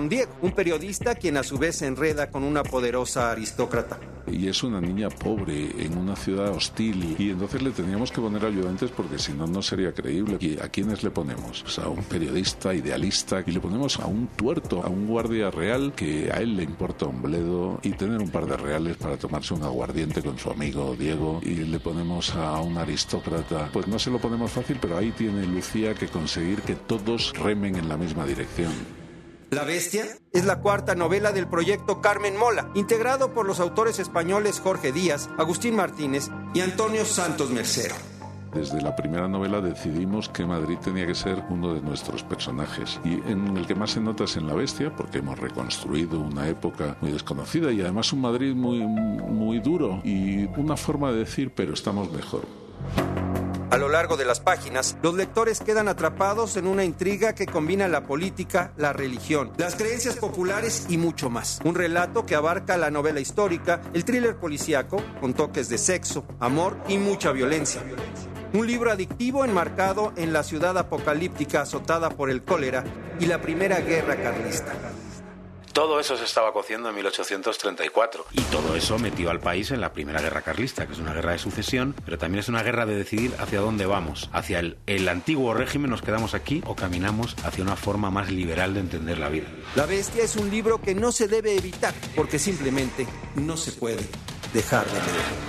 Diego, un periodista quien a su vez se enreda con una poderosa aristócrata. Y es una niña pobre en una ciudad hostil y entonces le teníamos que poner ayudantes porque si no, no sería creíble. ¿Y a quiénes le ponemos? Pues a un periodista idealista y le ponemos a un tuerto, a un guardia real que a él le importa un bledo y tener un par de reales para tomarse un aguardiente con su amigo Diego, y le ponemos a un aristócrata. Pues no se lo ponemos fácil, pero ahí tiene Lucía que conseguir que todos remen en la misma dirección. La Bestia es la cuarta novela del proyecto Carmen Mola, integrado por los autores españoles Jorge Díaz, Agustín Martínez y Antonio Santos Mercero. Desde la primera novela decidimos que Madrid tenía que ser uno de nuestros personajes, y en el que más se nota es en La Bestia, porque hemos reconstruido una época muy desconocida y además un Madrid muy duro y una forma de decir, pero estamos mejor. A lo largo de las páginas, los lectores quedan atrapados en una intriga que combina la política, la religión, las creencias populares y mucho más. Un relato que abarca la novela histórica, el thriller policíaco, con toques de sexo, amor y mucha violencia. Un libro adictivo enmarcado en la ciudad apocalíptica azotada por el cólera y la Primera Guerra Carlista. Todo eso se estaba cociendo en 1834. Y todo eso metió al país en la Primera Guerra Carlista, que es una guerra de sucesión, pero también es una guerra de decidir hacia dónde vamos. Hacia el antiguo régimen, nos quedamos aquí, o caminamos hacia una forma más liberal de entender la vida. La Bestia es un libro que no se debe evitar, porque simplemente no se puede dejar de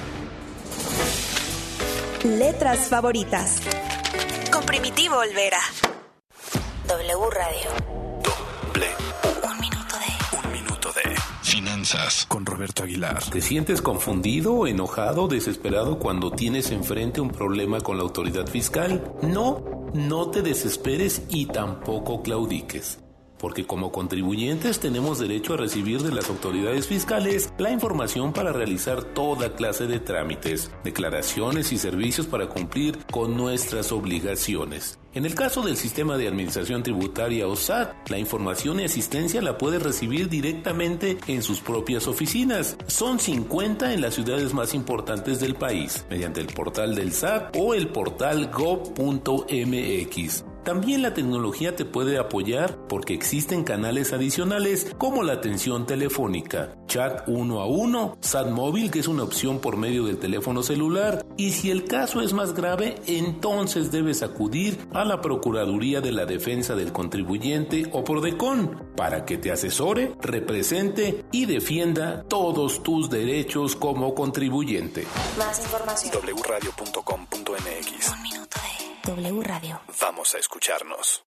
leer. Letras favoritas. Con Primitivo Olvera. W Radio. Finanzas con Roberto Aguilar. ¿Te sientes confundido, enojado, desesperado cuando tienes enfrente un problema con la autoridad fiscal? No te desesperes y tampoco claudiques. Porque como contribuyentes tenemos derecho a recibir de las autoridades fiscales la información para realizar toda clase de trámites, declaraciones y servicios para cumplir con nuestras obligaciones. En el caso del Sistema de Administración Tributaria o SAT, la información y asistencia la puede recibir directamente en sus propias oficinas. Son 50 en las ciudades más importantes del país, mediante el portal del SAT o el portal gov.mx. También la tecnología te puede apoyar porque existen canales adicionales como la atención telefónica, chat 1 a 1, SAT móvil, que es una opción por medio del teléfono celular, y si el caso es más grave, entonces debes acudir a la Procuraduría de la Defensa del Contribuyente o Prodecon para que te asesore, represente y defienda todos tus derechos como contribuyente. Más información. wradio.com.mx. Un minuto de W Radio. Vamos a escucharnos.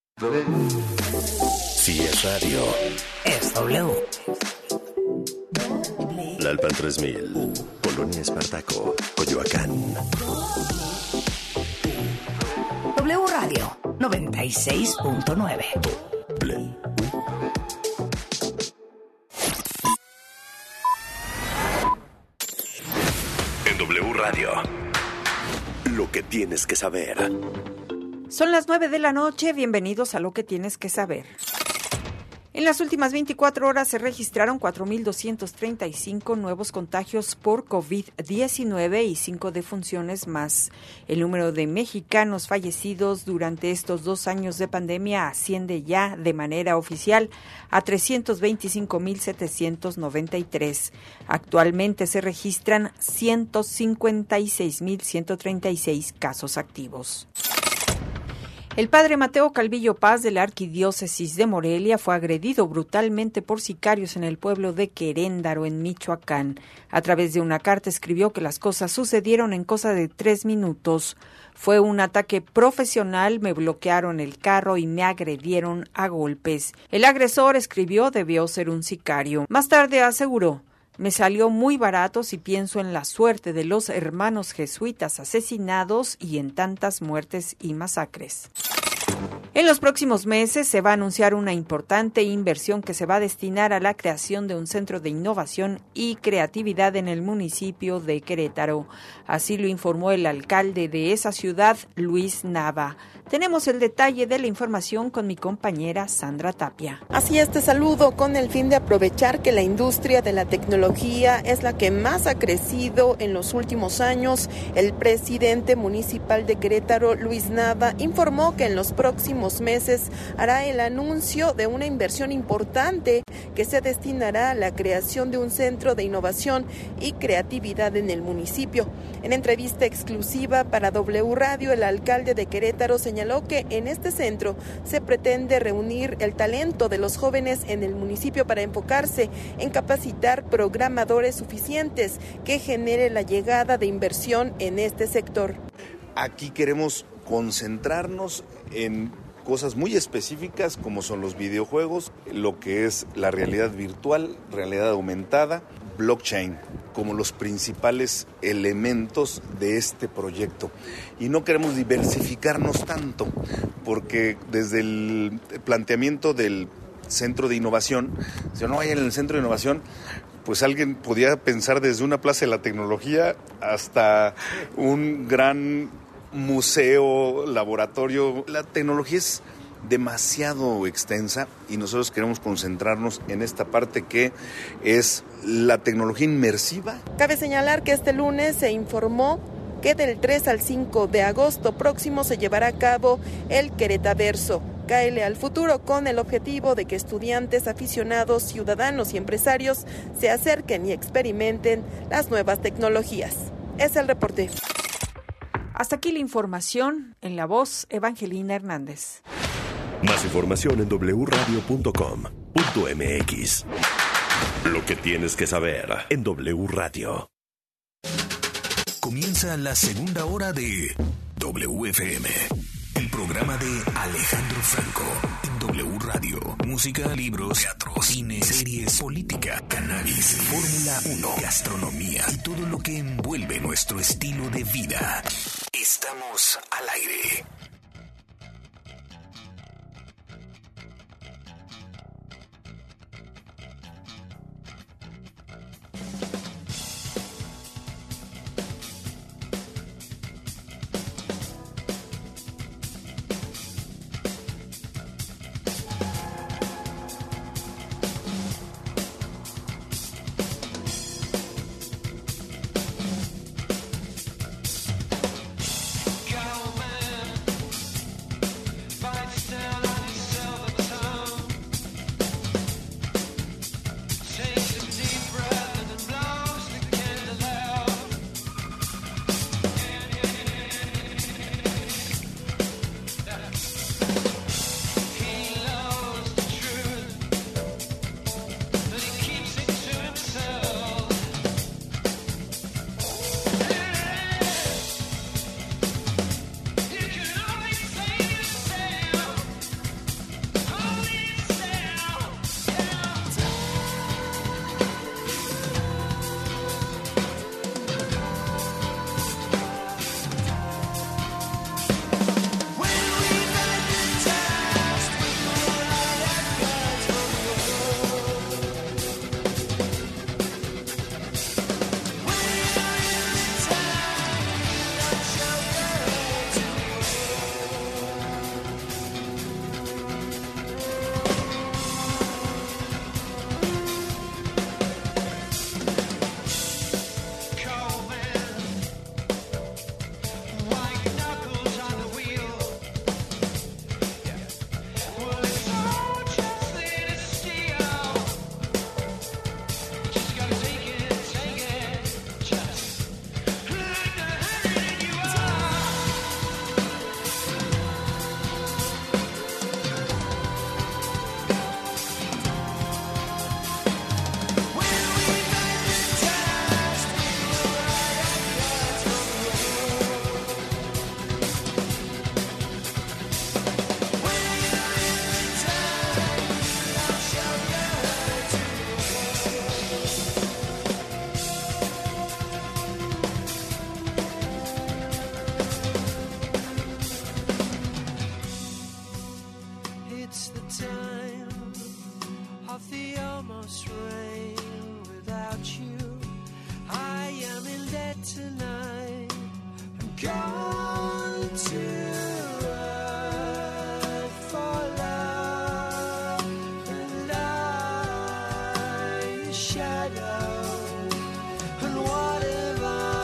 Si es radio, Es W. La Alpan 3000, Polonia Espartaco, Coyoacán. W Radio 96.9. En W Radio, lo que tienes que saber. Son las 9 de la noche, bienvenidos a Lo que tienes que saber. En las últimas 24 horas se registraron 4.235 nuevos contagios por COVID-19 y 5 defunciones más. El número de mexicanos fallecidos durante estos 2 años de pandemia asciende ya de manera oficial a 325.793. Actualmente se registran 156.136 casos activos. El padre Mateo Calvillo Paz de la Arquidiócesis de Morelia fue agredido brutalmente por sicarios en el pueblo de Queréndaro, en Michoacán. A través de una carta escribió que las cosas sucedieron en cosa de 3 minutos. Fue un ataque profesional, me bloquearon el carro y me agredieron a golpes. El agresor, escribió, debió ser un sicario. Más tarde aseguró: me salió muy barato si pienso en la suerte de los hermanos jesuitas asesinados y en tantas muertes y masacres. En los próximos meses se va a anunciar una importante inversión que se va a destinar a la creación de un centro de innovación y creatividad en el municipio de Querétaro. Así lo informó el alcalde de esa ciudad, Luis Nava. Tenemos el detalle de la información con mi compañera Sandra Tapia. Así es, te saludo con el fin de aprovechar que la industria de la tecnología es la que más ha crecido en los últimos años. El presidente municipal de Querétaro, Luis Nava, informó que en los próximos meses hará el anuncio de una inversión importante que se destinará a la creación de un centro de innovación y creatividad en el municipio. En entrevista exclusiva para W Radio, el alcalde de Querétaro señaló que en este centro se pretende reunir el talento de los jóvenes en el municipio para enfocarse en capacitar programadores suficientes que genere la llegada de inversión en este sector. Aquí queremos concentrarnos en cosas muy específicas como son los videojuegos, lo que es la realidad virtual, realidad aumentada, blockchain, como los principales elementos de este proyecto. Y no queremos diversificarnos tanto, porque desde el planteamiento del centro de innovación, si no hay en el centro de innovación, pues alguien podía pensar desde una plaza de la tecnología hasta un gran museo, laboratorio. La tecnología es demasiado extensa y nosotros queremos concentrarnos en esta parte que es la tecnología inmersiva. Cabe señalar que este lunes se informó que del 3 al 5 de agosto próximo se llevará a cabo el Queretaverso. Cáele al futuro, con el objetivo de que estudiantes, aficionados, ciudadanos y empresarios se acerquen y experimenten las nuevas tecnologías. Es el reporte. Hasta aquí la información. En la voz, Evangelina Hernández. Más información en wradio.com.mx. Lo que tienes que saber en W Radio. Comienza la segunda hora de WFM. El programa de Alejandro Franco en W Radio. Música, libros, teatro, cine, series, política, cannabis, Fórmula 1, gastronomía y todo lo que envuelve nuestro estilo de vida. Estamos al aire.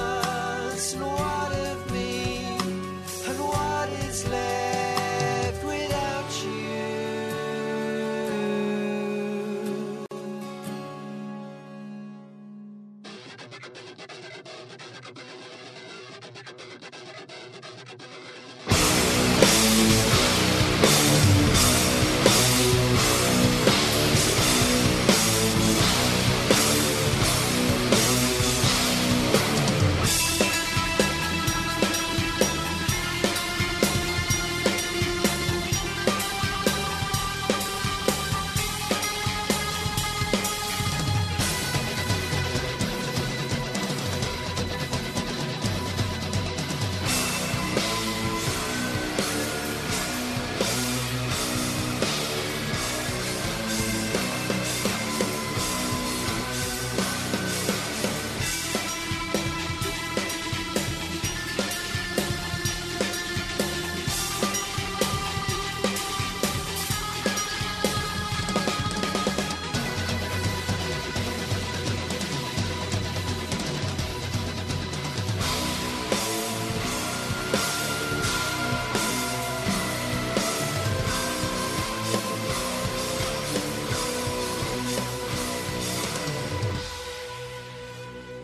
What of me, and what is left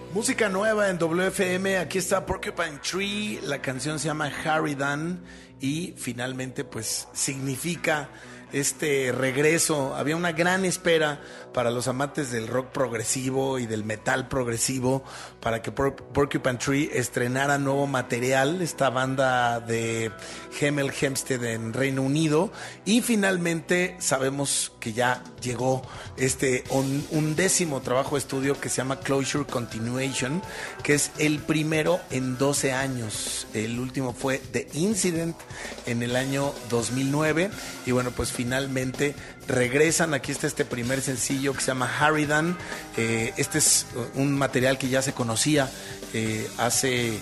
Música nueva en WFM, aquí está Porcupine Tree, la canción se llama Harridan y finalmente pues significa este regreso. Había una gran espera para los amantes del rock progresivo y del metal progresivo para que Porcupine Tree estrenara nuevo material, esta banda de Hemel Hempstead en Reino Unido, y finalmente sabemos que ya llegó un 11º trabajo de estudio que se llama Closure Continuation, que es el primero en 12 años. El último fue The Incident en el año 2009 y bueno, pues finalmente regresan. Aquí está este primer sencillo que se llama Harridan. Este es un material que ya se conocía hace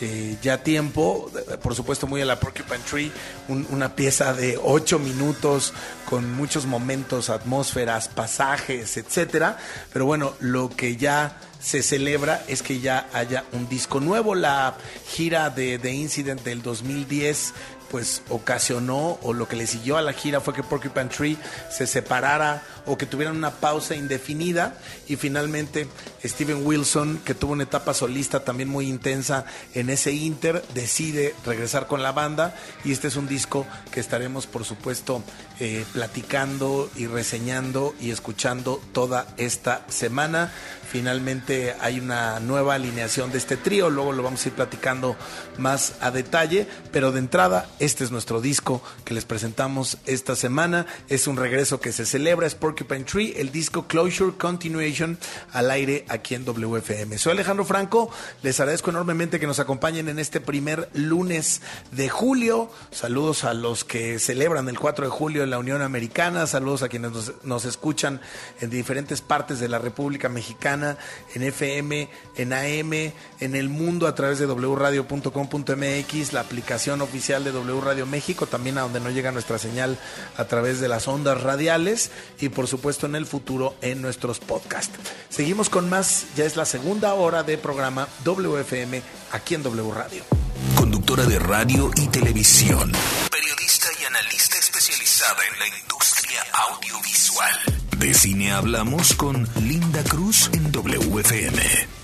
ya tiempo, por supuesto muy a la Porcupine Tree, una pieza de 8 minutos con muchos momentos, atmósferas, pasajes, etcétera. Pero bueno, lo que ya se celebra es que ya haya un disco nuevo. La gira de The Incident del 2010 pues ocasionó, o lo que le siguió a la gira fue que Porcupine Tree se separara o que tuvieran una pausa indefinida, y finalmente Steven Wilson, que tuvo una etapa solista también muy intensa en ese inter, decide regresar con la banda, y este es un disco que estaremos por supuesto platicando y reseñando y escuchando toda esta semana. Finalmente hay una nueva alineación de este trío, luego lo vamos a ir platicando más a detalle, pero de entrada este es nuestro disco que les presentamos esta semana. Es un regreso que se celebra, es Porcupine Tree, el disco Closure Continuation, al aire aquí en WFM. Soy Alejandro Franco, les agradezco enormemente que nos acompañen en este primer lunes de julio. Saludos a los que celebran el 4 de julio en la Unión Americana, saludos a quienes nos escuchan en diferentes partes de la República Mexicana, en FM, en AM, en el mundo a través de wradio.com.mx, la aplicación oficial de W Radio México, también a donde no llega nuestra señal a través de las ondas radiales, y por supuesto en el futuro en nuestros podcasts. Seguimos con más, ya es la segunda hora de programa WFM aquí en W Radio. Conductora de radio y televisión, periodista y analista especializada en la industria audiovisual. De cine hablamos con Linda Cruz en WFM.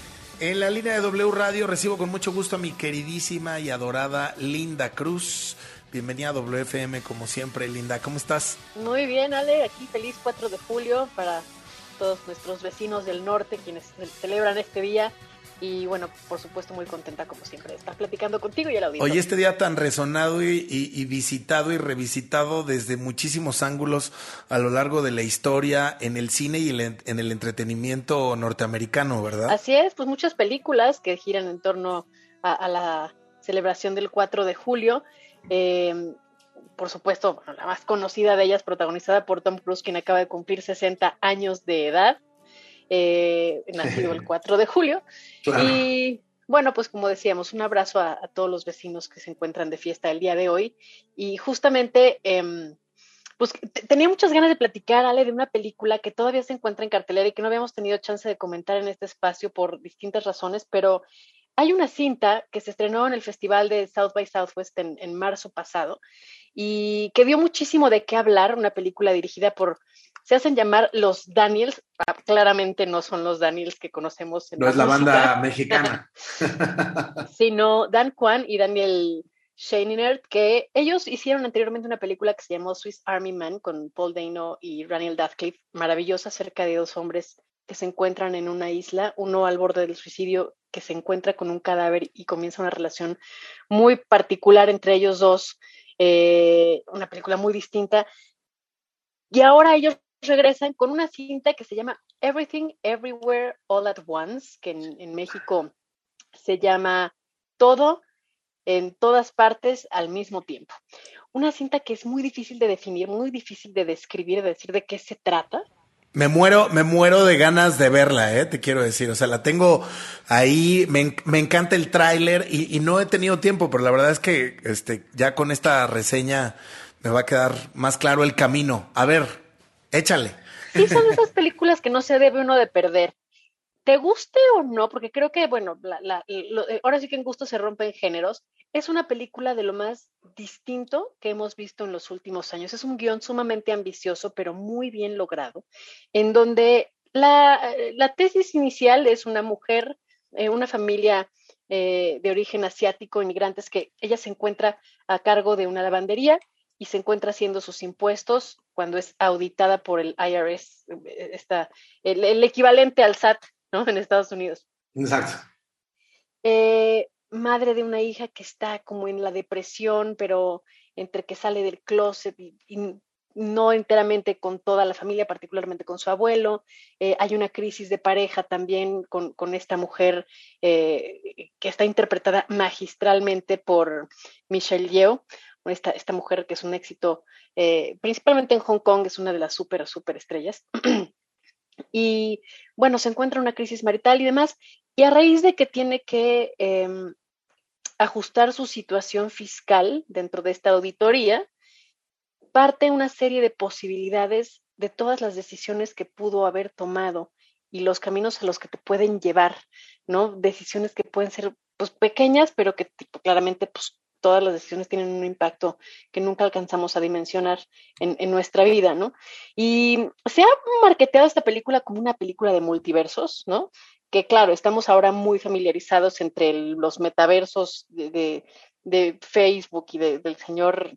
En la línea de W Radio recibo con mucho gusto a mi queridísima y adorada Linda Cruz. Bienvenida a WFM como siempre, Linda. ¿Cómo estás? Muy bien, Ale. Aquí feliz 4 de julio para todos nuestros vecinos del norte, quienes celebran este día. Y bueno, por supuesto muy contenta como siempre de estar platicando contigo y el auditorio. Oye, este día tan resonado y visitado y revisitado desde muchísimos ángulos a lo largo de la historia en el cine y en el entretenimiento norteamericano, ¿verdad? Así es, pues muchas películas que giran en torno a la celebración del 4 de julio. Por supuesto, la más conocida de ellas, protagonizada por Tom Cruise, quien acaba de cumplir 60 años de edad. Nacido el 4 de julio. Claro. Y bueno, pues como decíamos, un abrazo a todos los vecinos que se encuentran de fiesta el día de hoy. Y justamente, pues tenía muchas ganas de platicar, Ale, de una película que todavía se encuentra en cartelera y que no habíamos tenido chance de comentar en este espacio por distintas razones, pero hay una cinta que se estrenó en el Festival de South by Southwest en marzo pasado y que dio muchísimo de qué hablar, una película dirigida por, se hacen llamar los Daniels, claramente no son los Daniels que conocemos en no es la banda mexicana, sino Dan Kwan y Daniel Scheinert, que ellos hicieron anteriormente una película que se llamó Swiss Army Man con Paul Dano y Daniel Radcliffe, maravillosa, acerca de dos hombres que se encuentran en una isla, uno al borde del suicidio, que se encuentra con un cadáver y comienza una relación muy particular entre ellos dos, una película muy distinta. Y ahora ellos regresan con una cinta que se llama Everything, Everywhere, All at Once, que en México se llama Todo, en todas partes, al mismo tiempo. Una cinta que es muy difícil de definir, muy difícil de describir, de decir de qué se trata. Me muero de ganas de verla, te quiero decir. O sea, la tengo ahí, me encanta el tráiler y no he tenido tiempo, pero la verdad es que ya con esta reseña me va a quedar más claro el camino. A ver, échale. Sí, son esas películas que no se debe uno de perder. ¿Te guste o no? Porque creo que, bueno, ahora sí que en gusto se rompen géneros. Es una película de lo más distinto que hemos visto en los últimos años. Es un guión sumamente ambicioso, pero muy bien logrado, en donde la tesis inicial es una mujer una familia de origen asiático, inmigrantes, que ella se encuentra a cargo de una lavandería y se encuentra haciendo sus impuestos cuando es auditada por el IRS, el equivalente al SAT, ¿no? En Estados Unidos. Exacto. Madre de una hija que está como en la depresión, pero entre que sale del closet y no enteramente con toda la familia, particularmente con su abuelo. Hay una crisis de pareja también con esta mujer que está interpretada magistralmente por Michelle Yeoh, esta mujer que es un éxito, principalmente en Hong Kong, es una de las súper estrellas. Y bueno, se encuentra en una crisis marital y demás, y a raíz de que tiene que ajustar su situación fiscal dentro de esta auditoría, parte una serie de posibilidades de todas las decisiones que pudo haber tomado y los caminos a los que te pueden llevar, ¿no? Decisiones que pueden ser pues pequeñas, pero que claramente pues todas las decisiones tienen un impacto que nunca alcanzamos a dimensionar en nuestra vida, ¿no? Y se ha marketeado esta película como una película de multiversos, ¿no? Que claro, estamos ahora muy familiarizados entre los metaversos de Facebook y del señor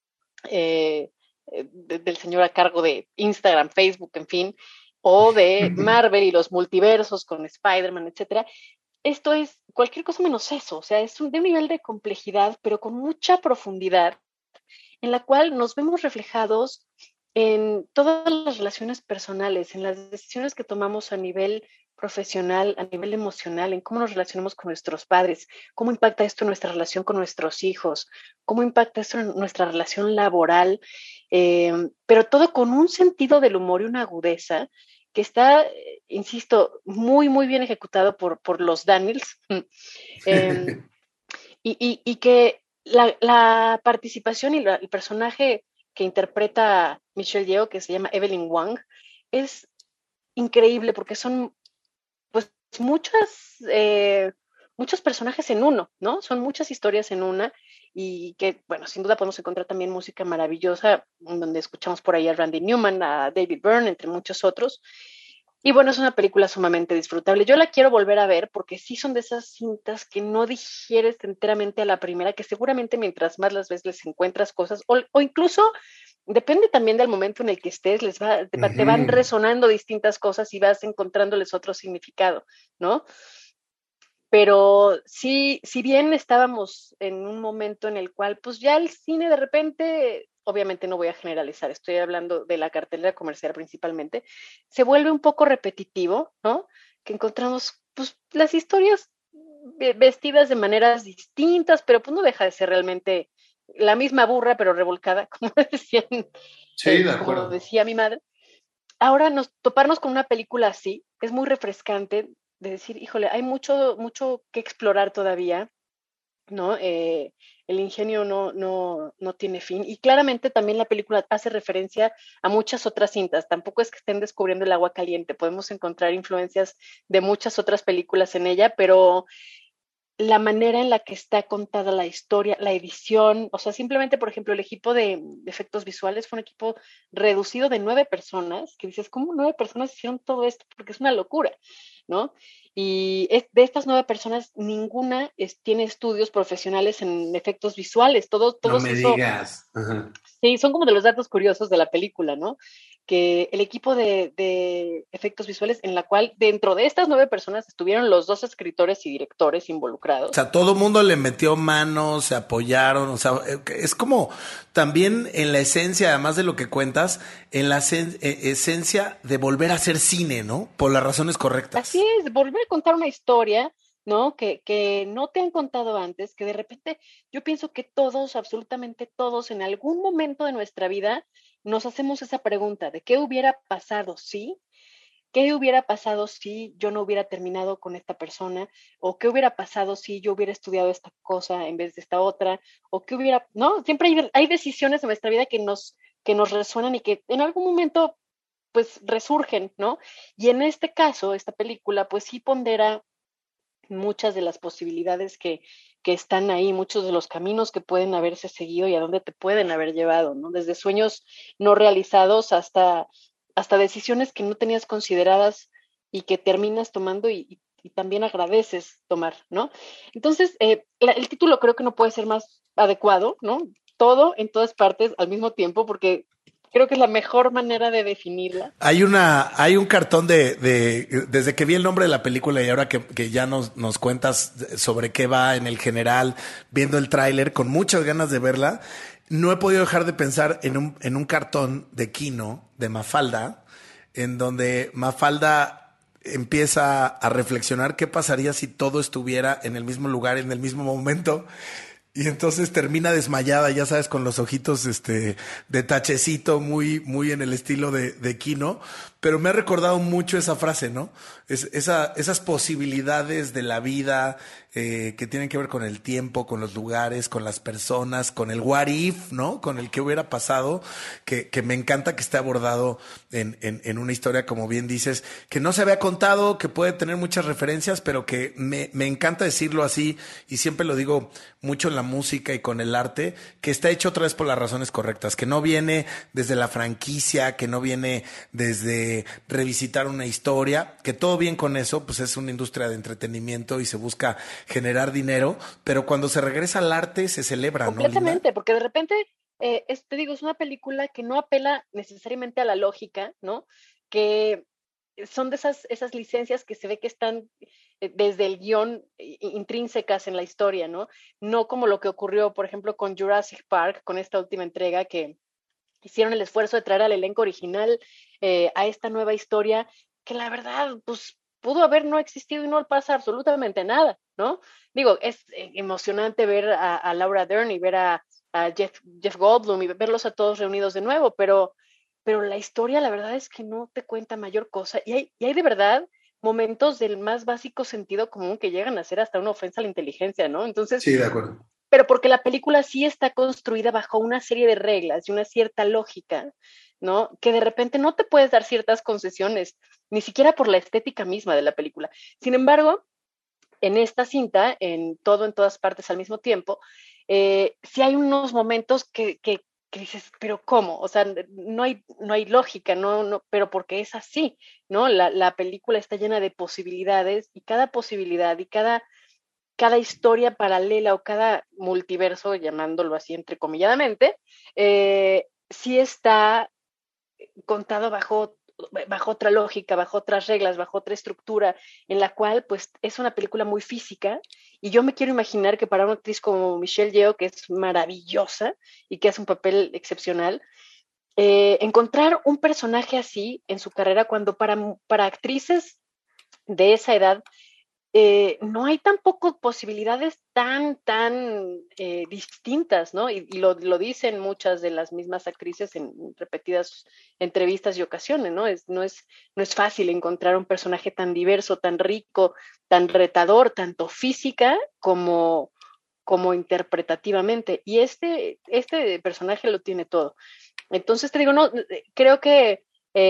del señor a cargo de Instagram, Facebook, en fin, o de Marvel y los multiversos con Spider-Man, etcétera. Esto es cualquier cosa menos eso, o sea, es de un nivel de complejidad, pero con mucha profundidad, en la cual nos vemos reflejados en todas las relaciones personales, en las decisiones que tomamos a nivel profesional, a nivel emocional, en cómo nos relacionamos con nuestros padres, cómo impacta esto en nuestra relación con nuestros hijos, cómo impacta esto en nuestra relación laboral, pero todo con un sentido del humor y una agudeza que está, insisto, muy bien ejecutado por los Daniels, y que la participación y el personaje que interpreta Michelle Yeoh, que se llama Evelyn Wang, es increíble porque son pues muchos personajes en uno, ¿no? Son muchas historias en una y que, bueno, sin duda podemos encontrar también música maravillosa, donde escuchamos por ahí a Randy Newman, a David Byrne, entre muchos otros. Y bueno, es una película sumamente disfrutable. Yo la quiero volver a ver porque sí son de esas cintas que no digieres enteramente a la primera, que seguramente mientras más las ves les encuentras cosas, o incluso depende también del momento en el que estés, te van resonando distintas cosas y vas encontrándoles otro significado, ¿no? Pero sí, si bien estábamos en un momento en el cual, pues ya el cine de repente, obviamente no voy a generalizar, estoy hablando de la cartelera comercial principalmente, se vuelve un poco repetitivo, ¿no? Que encontramos, pues, las historias vestidas de maneras distintas, pero pues no deja de ser realmente la misma burra, pero revolcada, como decían, sí, de acuerdo. como decía mi madre. Ahora toparnos con una película así es muy refrescante, de decir, híjole, hay mucho que explorar todavía, ¿no? El ingenio no tiene fin. Y claramente también la película hace referencia a muchas otras cintas. Tampoco es que estén descubriendo el agua caliente. Podemos encontrar influencias de muchas otras películas en ella, pero la manera en la que está contada la historia, la edición, o sea, simplemente, por ejemplo, el equipo de efectos visuales fue un equipo reducido de 9 personas, que dices, ¿cómo 9 personas hicieron todo esto? Porque es una locura, ¿no? Y de estas 9 personas, ninguna tiene estudios profesionales en efectos visuales. Todos no me eso, digas. Sí, son como de los datos curiosos de la película, ¿no? Que el equipo de efectos visuales, en la cual dentro de estas 9 personas estuvieron los 2 escritores y directores involucrados. O sea, todo el mundo le metió manos, se apoyaron, o sea, es como también en la esencia, además de lo que cuentas, en la esencia de volver a hacer cine, ¿no? Por las razones correctas. Así es, volver a contar una historia, ¿no? Que no te han contado antes, que de repente yo pienso que todos, absolutamente todos, en algún momento de nuestra vida nos hacemos esa pregunta de qué hubiera pasado si, qué hubiera pasado si yo no hubiera terminado con esta persona, o qué hubiera pasado si yo hubiera estudiado esta cosa en vez de esta otra, o qué hubiera, ¿no? Siempre hay decisiones en nuestra vida que nos resuenan y que en algún momento pues resurgen, ¿no? Y en este caso, esta película pues sí pondera muchas de las posibilidades que están ahí, muchos de los caminos que pueden haberse seguido y a dónde te pueden haber llevado, ¿no? Desde sueños no realizados hasta decisiones que no tenías consideradas y que terminas tomando y también agradeces tomar, ¿no? Entonces, el título creo que no puede ser más adecuado, ¿no? Todo en todas partes al mismo tiempo, porque creo que es la mejor manera de definirla. Hay un cartón desde que vi el nombre de la película y ahora que ya nos cuentas sobre qué va en el general, viendo el tráiler, con muchas ganas de verla, no he podido dejar de pensar en un cartón de Kino, de Mafalda, en donde Mafalda empieza a reflexionar qué pasaría si todo estuviera en el mismo lugar, en el mismo momento. Y entonces termina desmayada, ya sabes, con los ojitos de tachecito, muy, muy en el estilo de Kino. Pero me ha recordado mucho esa frase, ¿no? Esas posibilidades de la vida que tienen que ver con el tiempo, con los lugares, con las personas, con el what if, ¿no? Con el que hubiera pasado, que me encanta que esté abordado en una historia, como bien dices, que no se había contado, que puede tener muchas referencias, pero que me encanta decirlo así, y siempre lo digo mucho en la música y con el arte, que está hecho otra vez por las razones correctas, que no viene desde la franquicia, que no viene desde revisitar una historia, que todo bien con eso, pues es una industria de entretenimiento y se busca generar dinero, pero cuando se regresa al arte se celebra, ¿no, Linda? Completamente, porque de repente, te digo, es una película que no apela necesariamente a la lógica, ¿no? Que son de esas licencias que se ve que están desde el guión intrínsecas en la historia, ¿no? No como lo que ocurrió, por ejemplo, con Jurassic Park, con esta última entrega, que hicieron el esfuerzo de traer al elenco original a esta nueva historia, que la verdad, pues, pudo haber no existido y no pasa absolutamente nada, ¿no? Digo, es emocionante ver a Laura Dern y ver a Jeff Goldblum y verlos a todos reunidos de nuevo, pero la historia, la verdad es que no te cuenta mayor cosa. Y hay de verdad momentos del más básico sentido común que llegan a ser hasta una ofensa a la inteligencia, ¿no? Entonces, sí, de acuerdo. Pero porque la película sí está construida bajo una serie de reglas y una cierta lógica, ¿no? Que de repente no te puedes dar ciertas concesiones, ni siquiera por la estética misma de la película. Sin embargo, en esta cinta, en todas partes al mismo tiempo, sí hay unos momentos que dices, pero ¿cómo? O sea, no hay lógica, no, pero porque es así, ¿no? La película está llena de posibilidades y cada posibilidad y cada historia paralela o cada multiverso, llamándolo así entrecomilladamente, sí está contado bajo otra lógica, bajo otras reglas, bajo otra estructura, en la cual pues es una película muy física, y yo me quiero imaginar que para una actriz como Michelle Yeoh, que es maravillosa y que hace un papel excepcional, encontrar un personaje así en su carrera, cuando para actrices de esa edad no hay tampoco posibilidades tan distintas, ¿no? Y lo dicen muchas de las mismas actrices en repetidas entrevistas y ocasiones, ¿no? No es fácil encontrar un personaje tan diverso, tan rico, tan retador, tanto física como interpretativamente. Y este personaje lo tiene todo. Entonces te digo, no, creo que,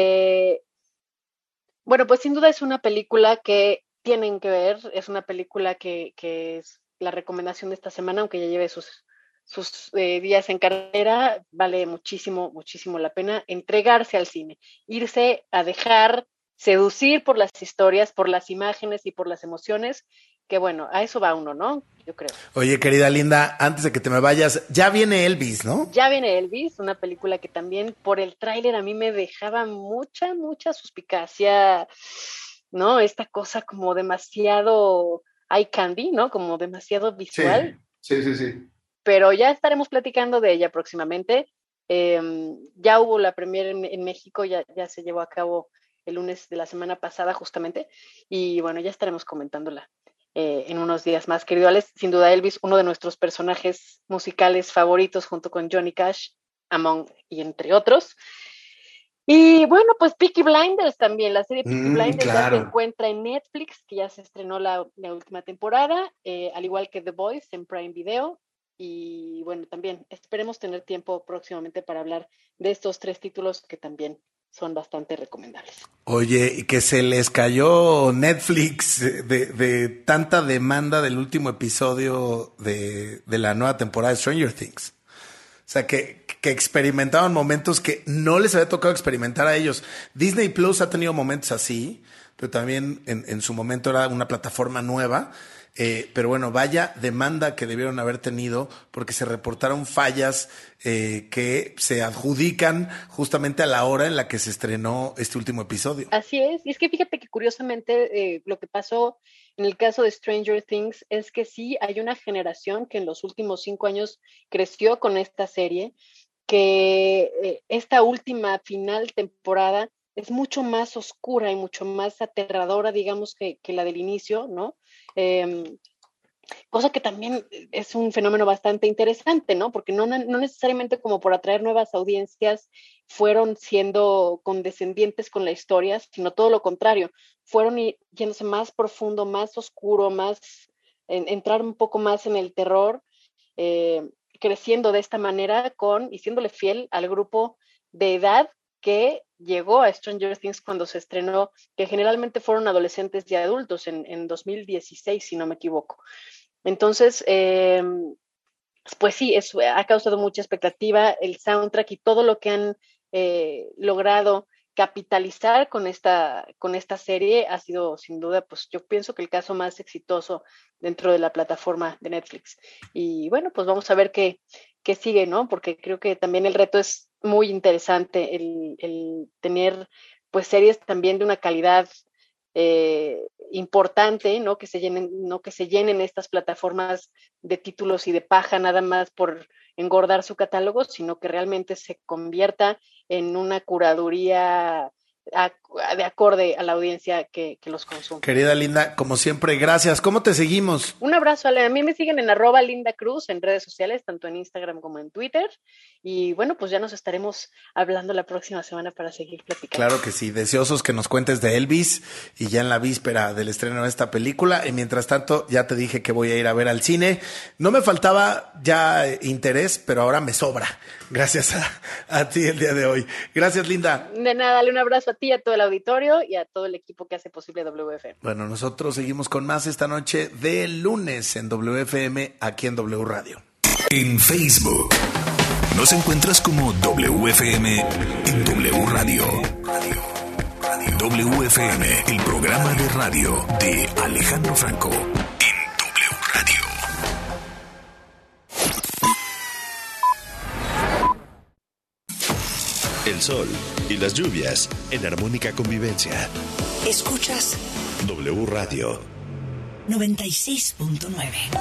bueno, pues sin duda es una película que tienen que ver, es una película que es la recomendación de esta semana, aunque ya lleve sus días en carrera. Vale muchísimo, muchísimo la pena entregarse al cine, irse a dejar seducir por las historias, por las imágenes y por las emociones, que bueno, a eso va uno, ¿no? Yo creo. Oye, querida Linda, antes de que te me vayas, ya viene Elvis, ¿no? Ya viene Elvis, una película que también por el tráiler a mí me dejaba mucha suspicacia, ¿no? Esta cosa como demasiado eye candy, ¿no? Como demasiado visual. Sí. Pero ya estaremos platicando de ella próximamente. Ya hubo la premiere en México, ya se llevó a cabo el lunes de la semana pasada justamente, y bueno, ya estaremos comentándola en unos días más. Querido Alex, sin duda Elvis, uno de nuestros personajes musicales favoritos junto con Johnny Cash, y entre otros. Y bueno, pues Peaky Blinders también, la serie Peaky Blinders claro. Ya se encuentra en Netflix, que ya se estrenó la última temporada, al igual que The Boys en Prime Video. Y bueno, también esperemos tener tiempo próximamente para hablar de estos 3 títulos que también son bastante recomendables. Oye, y que se les cayó Netflix de tanta demanda del último episodio de la nueva temporada de Stranger Things. sea, que experimentaban momentos que no les había tocado experimentar a ellos. Disney Plus ha tenido momentos así, pero también en su momento era una plataforma nueva. Pero bueno, vaya demanda que debieron haber tenido porque se reportaron fallas que se adjudican justamente a la hora en la que se estrenó este último episodio. Así es, y es que fíjate que curiosamente lo que pasó en el caso de Stranger Things es que sí hay una generación que en los últimos 5 años creció con esta serie, que esta última final temporada es mucho más oscura y mucho más aterradora, digamos, que la del inicio, ¿no? Cosa que también es un fenómeno bastante interesante, ¿no? Porque no necesariamente como por atraer nuevas audiencias fueron siendo condescendientes con la historia, sino todo lo contrario, fueron yéndose más profundo, más oscuro, entrar un poco más en el terror, creciendo de esta manera y siéndole fiel al grupo de edad que llegó a Stranger Things cuando se estrenó, que generalmente fueron adolescentes y adultos en 2016, si no me equivoco. Entonces, pues sí, eso ha causado mucha expectativa, el soundtrack y todo lo que han logrado capitalizar con esta serie ha sido sin duda, pues yo pienso que el caso más exitoso dentro de la plataforma de Netflix. Y bueno, pues vamos a ver qué sigue, ¿no? Porque creo que también el reto es muy interesante el tener pues series también de una calidad importante, no que se llenen estas plataformas de títulos y de paja nada más por engordar su catálogo, sino que realmente se convierta en una curaduría de acorde a la audiencia que los consume. Querida Linda, como siempre, gracias. ¿Cómo te seguimos? Un abrazo, Ale. A mí me siguen en @LindaCruz en redes sociales, tanto en Instagram como en Twitter. Y bueno, pues ya nos estaremos hablando la próxima semana para seguir platicando. Claro que sí, deseosos que nos cuentes de Elvis y ya en la víspera del estreno de esta película. Y mientras tanto, ya te dije que voy a ir a ver al cine. No me faltaba ya interés, pero ahora me sobra. Gracias a ti el día de hoy. Gracias, Linda. De nada, dale un abrazo a ti, a todo el auditorio y a todo el equipo que hace posible WFM. Bueno, nosotros seguimos con más esta noche de lunes en WFM, aquí en W Radio. En Facebook nos encuentras como WFM en W Radio. WFM, el programa de radio de Alejandro Franco en W Radio. El sol y las lluvias en armónica convivencia. Escuchas W Radio 96.9.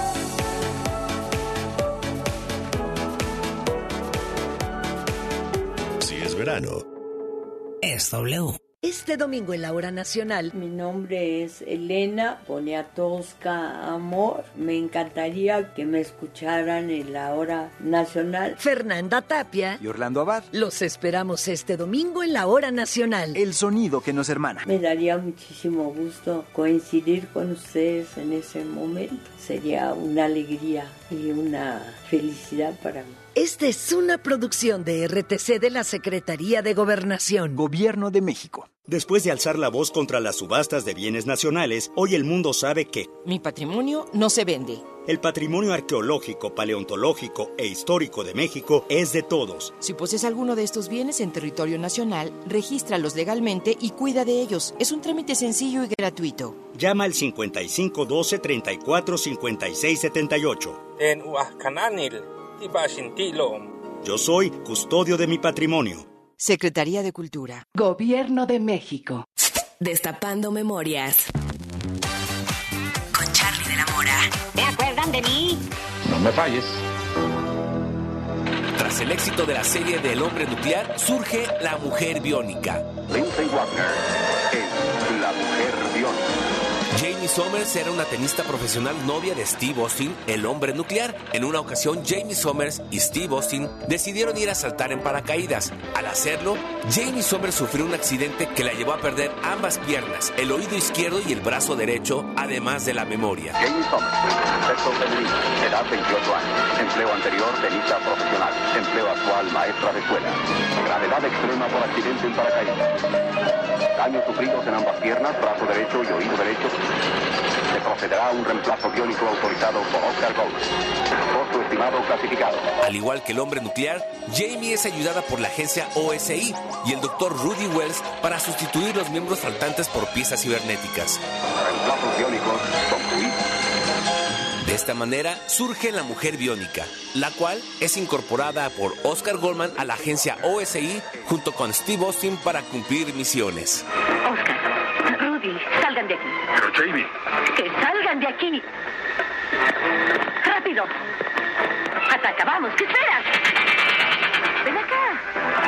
Si es verano, es W. Este domingo en la Hora Nacional. Mi nombre es Elena Poniatowska Amor. Me encantaría que me escucharan en la Hora Nacional. Fernanda Tapia y Orlando Abad. Los esperamos este domingo en la Hora Nacional. El sonido que nos hermana. Me daría muchísimo gusto coincidir con ustedes en ese momento. Sería una alegría y una felicidad para mí. Esta es una producción de RTC de la Secretaría de Gobernación. Gobierno de México. Después de alzar la voz contra las subastas de bienes nacionales, hoy el mundo sabe que mi patrimonio no se vende. El patrimonio arqueológico, paleontológico e histórico de México es de todos. Si posees alguno de estos bienes en territorio nacional, regístralos legalmente y cuida de ellos. Es un trámite sencillo y gratuito. Llama al 55 12 34 56 78. En Huascananil. Yo soy custodio de mi patrimonio. Secretaría de Cultura. Gobierno de México. Destapando memorias. Con Charly de la Mora. ¿Te acuerdan de mí? No me falles. Tras el éxito de la serie del hombre nuclear, surge la mujer biónica. Lindsay Wagner es la mujer biónica. Jamie Sommers era una tenista profesional novia de Steve Austin, el hombre nuclear. En una ocasión, Jamie Sommers y Steve Austin decidieron ir a saltar en paracaídas. Al hacerlo, Jamie Sommers sufrió un accidente que la llevó a perder ambas piernas, el oído izquierdo y el brazo derecho, además de la memoria. Jamie Sommers, sexo femenino, edad 28 años, empleo anterior tenista profesional, empleo actual maestra de escuela, gravedad extrema por accidente en paracaídas, daños sufridos en ambas piernas, brazo derecho y oído derecho, Se procederá a un reemplazo biónico autorizado por Oscar Goldman. Costo estimado clasificado. Al igual que el hombre nuclear, Jamie es ayudada por la agencia OSI y el Dr. Rudy Wells para sustituir los miembros faltantes por piezas cibernéticas. Reemplazos biónicos concluidos. De esta manera surge la mujer biónica, la cual es incorporada por Oscar Goldman a la agencia OSI junto con Steve Austin para cumplir misiones. Oscar, Rudy, salgan de aquí. Pero Jamie. ¡Que salgan de aquí! ¡Rápido! ¡Ataca, vamos! ¿Qué esperas? ¡Ven acá!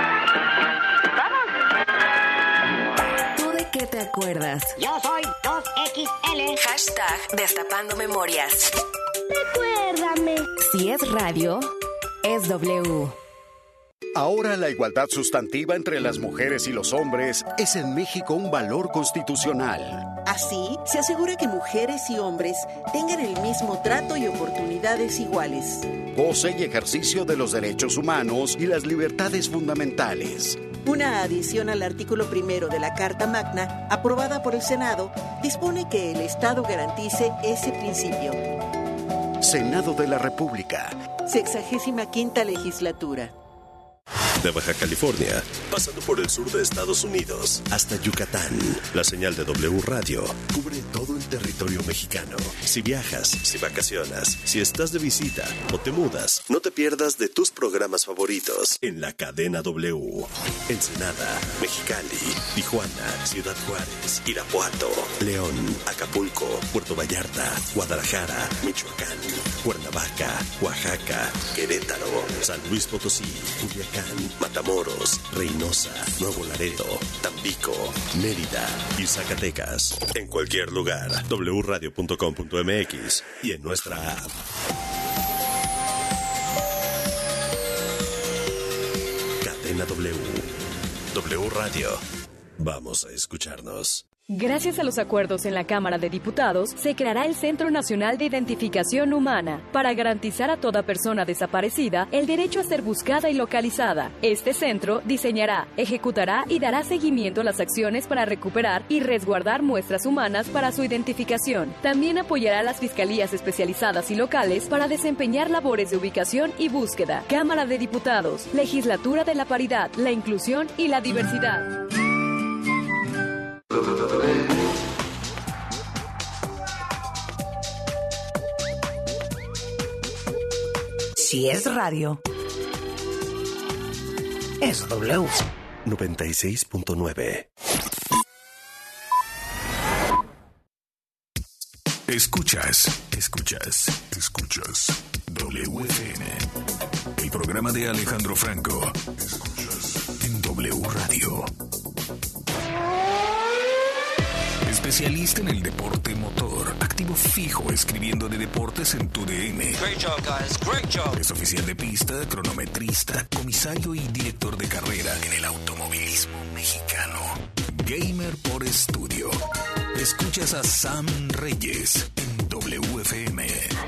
¡Vamos! ¿Tú de qué te acuerdas? Yo soy 2XL. Hashtag Destapando Memorias. Recuérdame. Si es radio, es W. Ahora la igualdad sustantiva entre las mujeres y los hombres es en México un valor constitucional. Así, se asegura que mujeres y hombres tengan el mismo trato y oportunidades iguales. Goce y ejercicio de los derechos humanos y las libertades fundamentales. Una adición al artículo 1 de la Carta Magna, aprobada por el Senado, dispone que el Estado garantice ese principio. Senado de la República. 65ª legislatura. De Baja California, pasando por el sur de Estados Unidos, hasta Yucatán. La señal de W Radio cubre todo el territorio mexicano. Si viajas, si vacacionas, si estás de visita o te mudas, no te pierdas de tus programas favoritos en la cadena W. Ensenada, Mexicali, Tijuana, Ciudad Juárez, Irapuato, León, Acapulco, Puerto Vallarta, Guadalajara, Michoacán, Cuernavaca, Oaxaca, Querétaro, San Luis Potosí, Culiacán, Matamoros, Reynosa, Nuevo Laredo, Tampico, Mérida y Zacatecas. En cualquier lugar, wradio.com.mx y en nuestra app. Cadena W. W Radio. Vamos a escucharnos. Gracias a los acuerdos en la Cámara de Diputados, se creará el Centro Nacional de Identificación Humana para garantizar a toda persona desaparecida el derecho a ser buscada y localizada. Este centro diseñará, ejecutará y dará seguimiento a las acciones para recuperar y resguardar muestras humanas para su identificación. También apoyará a las fiscalías especializadas y locales para desempeñar labores de ubicación y búsqueda. Cámara de Diputados, Legislatura de la Paridad, la Inclusión y la Diversidad. Si es radio, es W. 96.9. Escuchas WFM, el programa de Alejandro Franco. Escuchas en W Radio. Especialista en el deporte motor, activo fijo escribiendo de deportes en tu DM. Great job, guys. Great job. Es oficial de pista, cronometrista, comisario y director de carrera en el automovilismo mexicano. Gamer por estudio. Escuchas a Sam Reyes en WFM.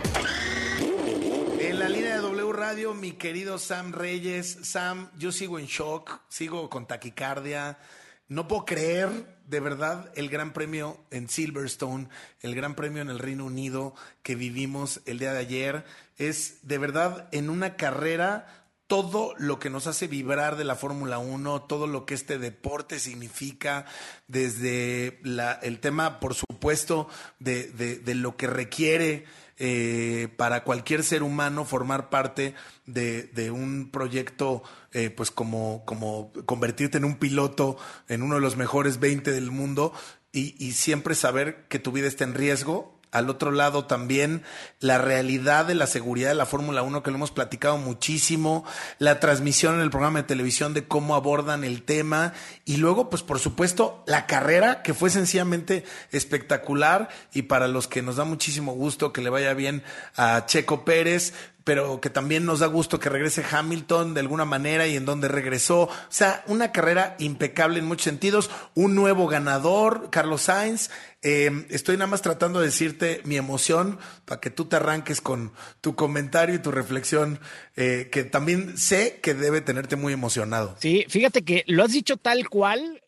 En la línea de W Radio, mi querido Sam Reyes. Sam, yo sigo en shock, sigo con taquicardia. No puedo creer, de verdad, el gran premio en Silverstone, el gran premio en el Reino Unido que vivimos el día de ayer. Es, de verdad, en una carrera, todo lo que nos hace vibrar de la Fórmula 1, todo lo que este deporte significa, desde el tema, por supuesto, de lo que requiere para cualquier ser humano formar parte de un proyecto, pues como convertirte en un piloto, en uno de los mejores 20 del mundo y siempre saber que tu vida está en riesgo. Al otro lado también la realidad de la seguridad de la Fórmula 1, que lo hemos platicado muchísimo, la transmisión en el programa de televisión de cómo abordan el tema y luego, pues por supuesto, la carrera que fue sencillamente espectacular y para los que nos da muchísimo gusto que le vaya bien a Checo Pérez, pero que también nos da gusto que regrese Hamilton de alguna manera y en donde regresó. O sea, una carrera impecable en muchos sentidos, un nuevo ganador, Carlos Sainz. Estoy nada más tratando de decirte mi emoción para que tú te arranques con tu comentario y tu reflexión, que también sé que debe tenerte muy emocionado. Sí, fíjate que lo has dicho tal cual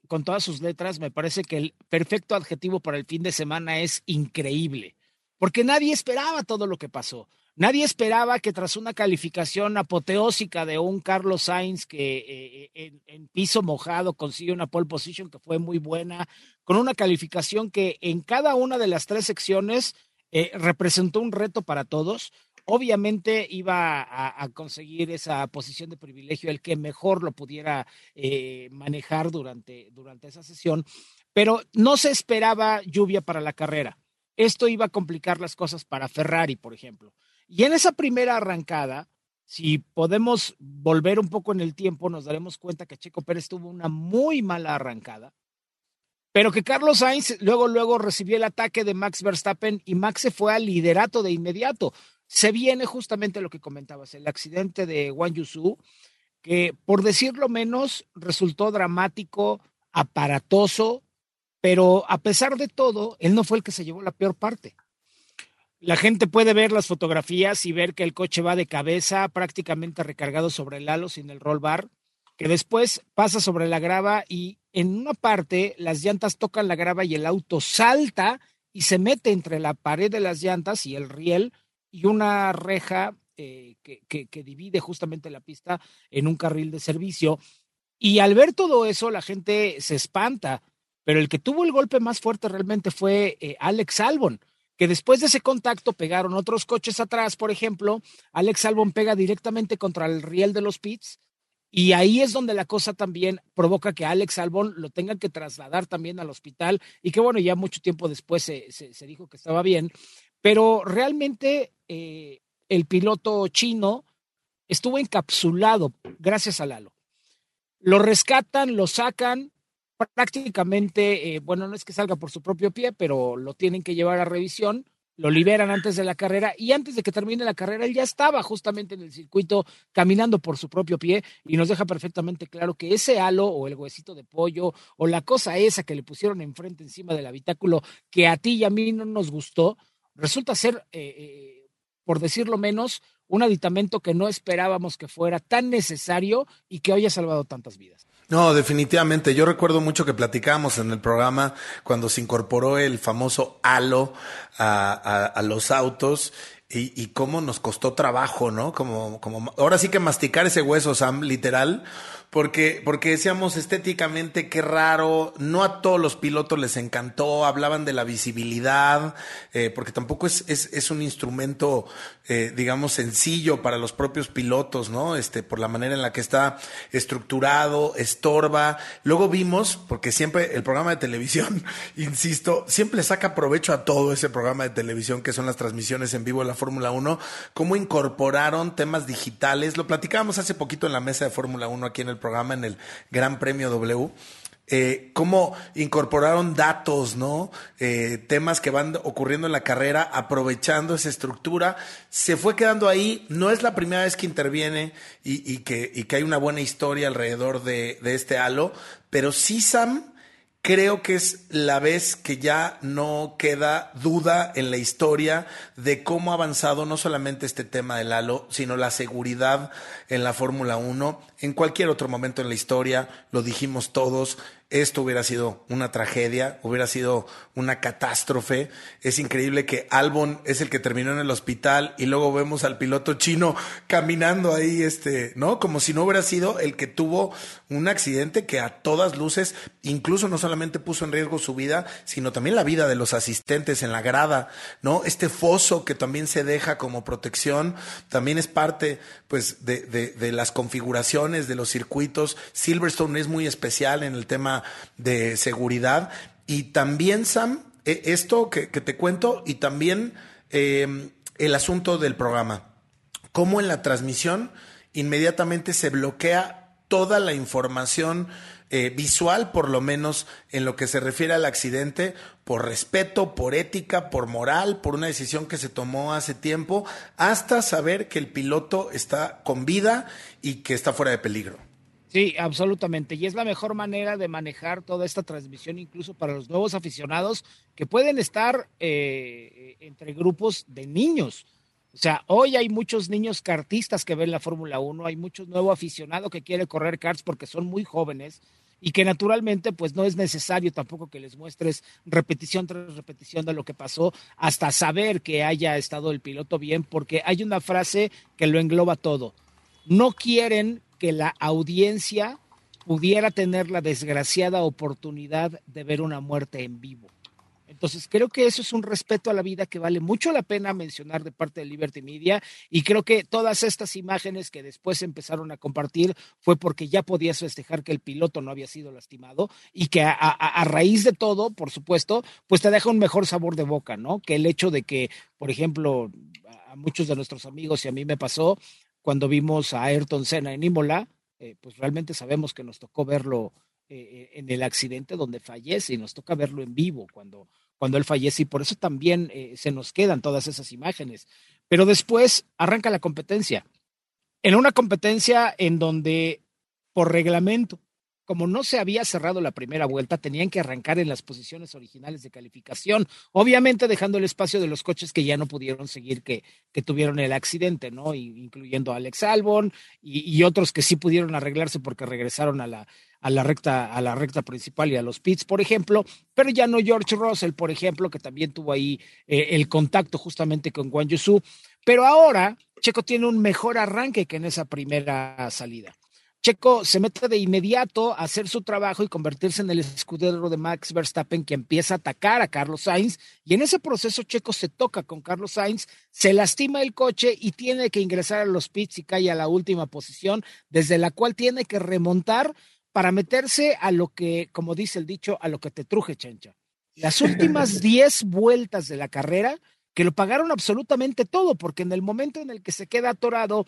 con todas sus letras, me parece que el perfecto adjetivo para el fin de semana es increíble, porque nadie esperaba todo lo que pasó. Nadie esperaba que tras una calificación apoteósica de un Carlos Sainz que en piso mojado consigue una pole position que fue muy buena, con una calificación que en cada una de las 3 secciones representó un reto para todos. Obviamente iba a conseguir esa posición de privilegio el que mejor lo pudiera manejar durante esa sesión, pero no se esperaba lluvia para la carrera. Esto iba a complicar las cosas para Ferrari, por ejemplo. Y en esa primera arrancada, si podemos volver un poco en el tiempo, nos daremos cuenta que Checo Pérez tuvo una muy mala arrancada, pero que Carlos Sainz luego recibió el ataque de Max Verstappen y Max se fue al liderato de inmediato. Se viene justamente lo que comentabas, el accidente de Guan Yu Zhou, que por decirlo menos resultó dramático, aparatoso, pero a pesar de todo, él no fue el que se llevó la peor parte. La gente puede ver las fotografías y ver que el coche va de cabeza, prácticamente recargado sobre el halo sin el roll bar, que después pasa sobre la grava y en una parte las llantas tocan la grava y el auto salta y se mete entre la pared de las llantas y el riel y una reja que divide justamente la pista en un carril de servicio. Y al ver todo eso, la gente se espanta, pero el que tuvo el golpe más fuerte realmente fue Alex Albon, que después de ese contacto pegaron otros coches atrás, por ejemplo. Alex Albon pega directamente contra el riel de los pits y ahí es donde la cosa también provoca que Alex Albon lo tengan que trasladar también al hospital y que bueno, ya mucho tiempo después se dijo que estaba bien, pero realmente el piloto chino estuvo encapsulado gracias al halo. Lo rescatan, lo sacan, prácticamente, bueno, no es que salga por su propio pie, pero lo tienen que llevar a revisión, lo liberan antes de la carrera y antes de que termine la carrera él ya estaba justamente en el circuito caminando por su propio pie y nos deja perfectamente claro que ese halo o el huesito de pollo o la cosa esa que le pusieron enfrente encima del habitáculo que a ti y a mí no nos gustó, resulta ser, por decirlo menos, un aditamento que no esperábamos que fuera tan necesario y que hoy ha salvado tantas vidas. No, definitivamente. Yo recuerdo mucho que platicábamos en el programa cuando se incorporó el famoso halo a los autos y cómo nos costó trabajo, ¿no? Como ahora sí que masticar ese hueso, Sam, literal, porque decíamos estéticamente qué raro, no a todos los pilotos les encantó, hablaban de la visibilidad, porque tampoco es un instrumento, digamos, sencillo para los propios pilotos, ¿no? Por la manera en la que está estructurado, estorba. Luego vimos, porque siempre el programa de televisión, insisto, siempre le saca provecho a todo ese programa de televisión que son las transmisiones en vivo de la Fórmula 1, cómo incorporaron temas digitales. Lo platicábamos hace poquito en la mesa de Fórmula 1 aquí en el programa, en el Gran Premio W. Cómo incorporaron datos, ¿no? Temas que van ocurriendo en la carrera, aprovechando esa estructura. Se fue quedando ahí. No es la primera vez que interviene y que hay una buena historia alrededor de este halo, pero sí, Sam, creo que es la vez que ya no queda duda en la historia de cómo ha avanzado no solamente este tema del halo, sino la seguridad en la Fórmula 1. En cualquier otro momento en la historia, lo dijimos todos, esto hubiera sido una tragedia, hubiera sido una catástrofe. Es increíble que Albon es el que terminó en el hospital y luego vemos al piloto chino caminando ahí, ¿no? Como si no hubiera sido el que tuvo un accidente que a todas luces, incluso no solamente puso en riesgo su vida, sino también la vida de los asistentes en la grada, ¿no? Este foso que también se deja como protección, también es parte, pues, de las configuraciones de los circuitos. Silverstone es muy especial en el tema de seguridad. Y también, Sam, esto que te cuento, y también el asunto del programa, cómo en la transmisión inmediatamente se bloquea toda la información visual, por lo menos en lo que se refiere al accidente, por respeto, por ética, por moral, por una decisión que se tomó hace tiempo, hasta saber que el piloto está con vida y que está fuera de peligro. Sí, absolutamente. Y es la mejor manera de manejar toda esta transmisión, incluso para los nuevos aficionados que pueden estar entre grupos de niños. O sea, hoy hay muchos niños kartistas que ven la Fórmula 1, hay muchos nuevos aficionados que quieren correr karts porque son muy jóvenes. y que naturalmente pues no es necesario tampoco que les muestres repetición tras repetición de lo que pasó hasta saber que haya estado el piloto bien, porque hay una frase que lo engloba todo. No quieren que la audiencia pudiera tener la desgraciada oportunidad de ver una muerte en vivo. Entonces creo que eso es un respeto a la vida que vale mucho la pena mencionar de parte de Liberty Media, y creo que todas estas imágenes que después empezaron a compartir fue porque ya podías festejar que el piloto no había sido lastimado, y que a raíz de todo, por supuesto, pues te deja un mejor sabor de boca, ¿no? Que el hecho de que, por ejemplo, a muchos de nuestros amigos, y a mí me pasó, cuando vimos a Ayrton Senna en Imola, pues realmente sabemos que nos tocó verlo en el accidente donde fallece, y nos toca verlo en vivo cuando él fallece, y por eso también se nos quedan todas esas imágenes. Pero después arranca la competencia. En una competencia en donde, por reglamento, como no se había cerrado la primera vuelta, tenían que arrancar en las posiciones originales de calificación, obviamente dejando el espacio de los coches que ya no pudieron seguir, que tuvieron el accidente, ¿no? Incluyendo a Alex Albon y otros que sí pudieron arreglarse porque regresaron a la recta principal y a los pits, por ejemplo, pero ya no George Russell, por ejemplo, que también tuvo ahí el contacto justamente con Guan Yu Zhou. Pero ahora Checo tiene un mejor arranque que en esa primera salida. Checo se mete de inmediato a hacer su trabajo y convertirse en el escudero de Max Verstappen, que empieza a atacar a Carlos Sainz, y en ese proceso Checo se toca con Carlos Sainz, se lastima el coche y tiene que ingresar a los pits y cae a la última posición, desde la cual tiene que remontar para meterse a lo que, como dice el dicho, a lo que te truje, Chencha. Las últimas 10 vueltas de la carrera, que lo pagaron absolutamente todo, porque en el momento en el que se queda atorado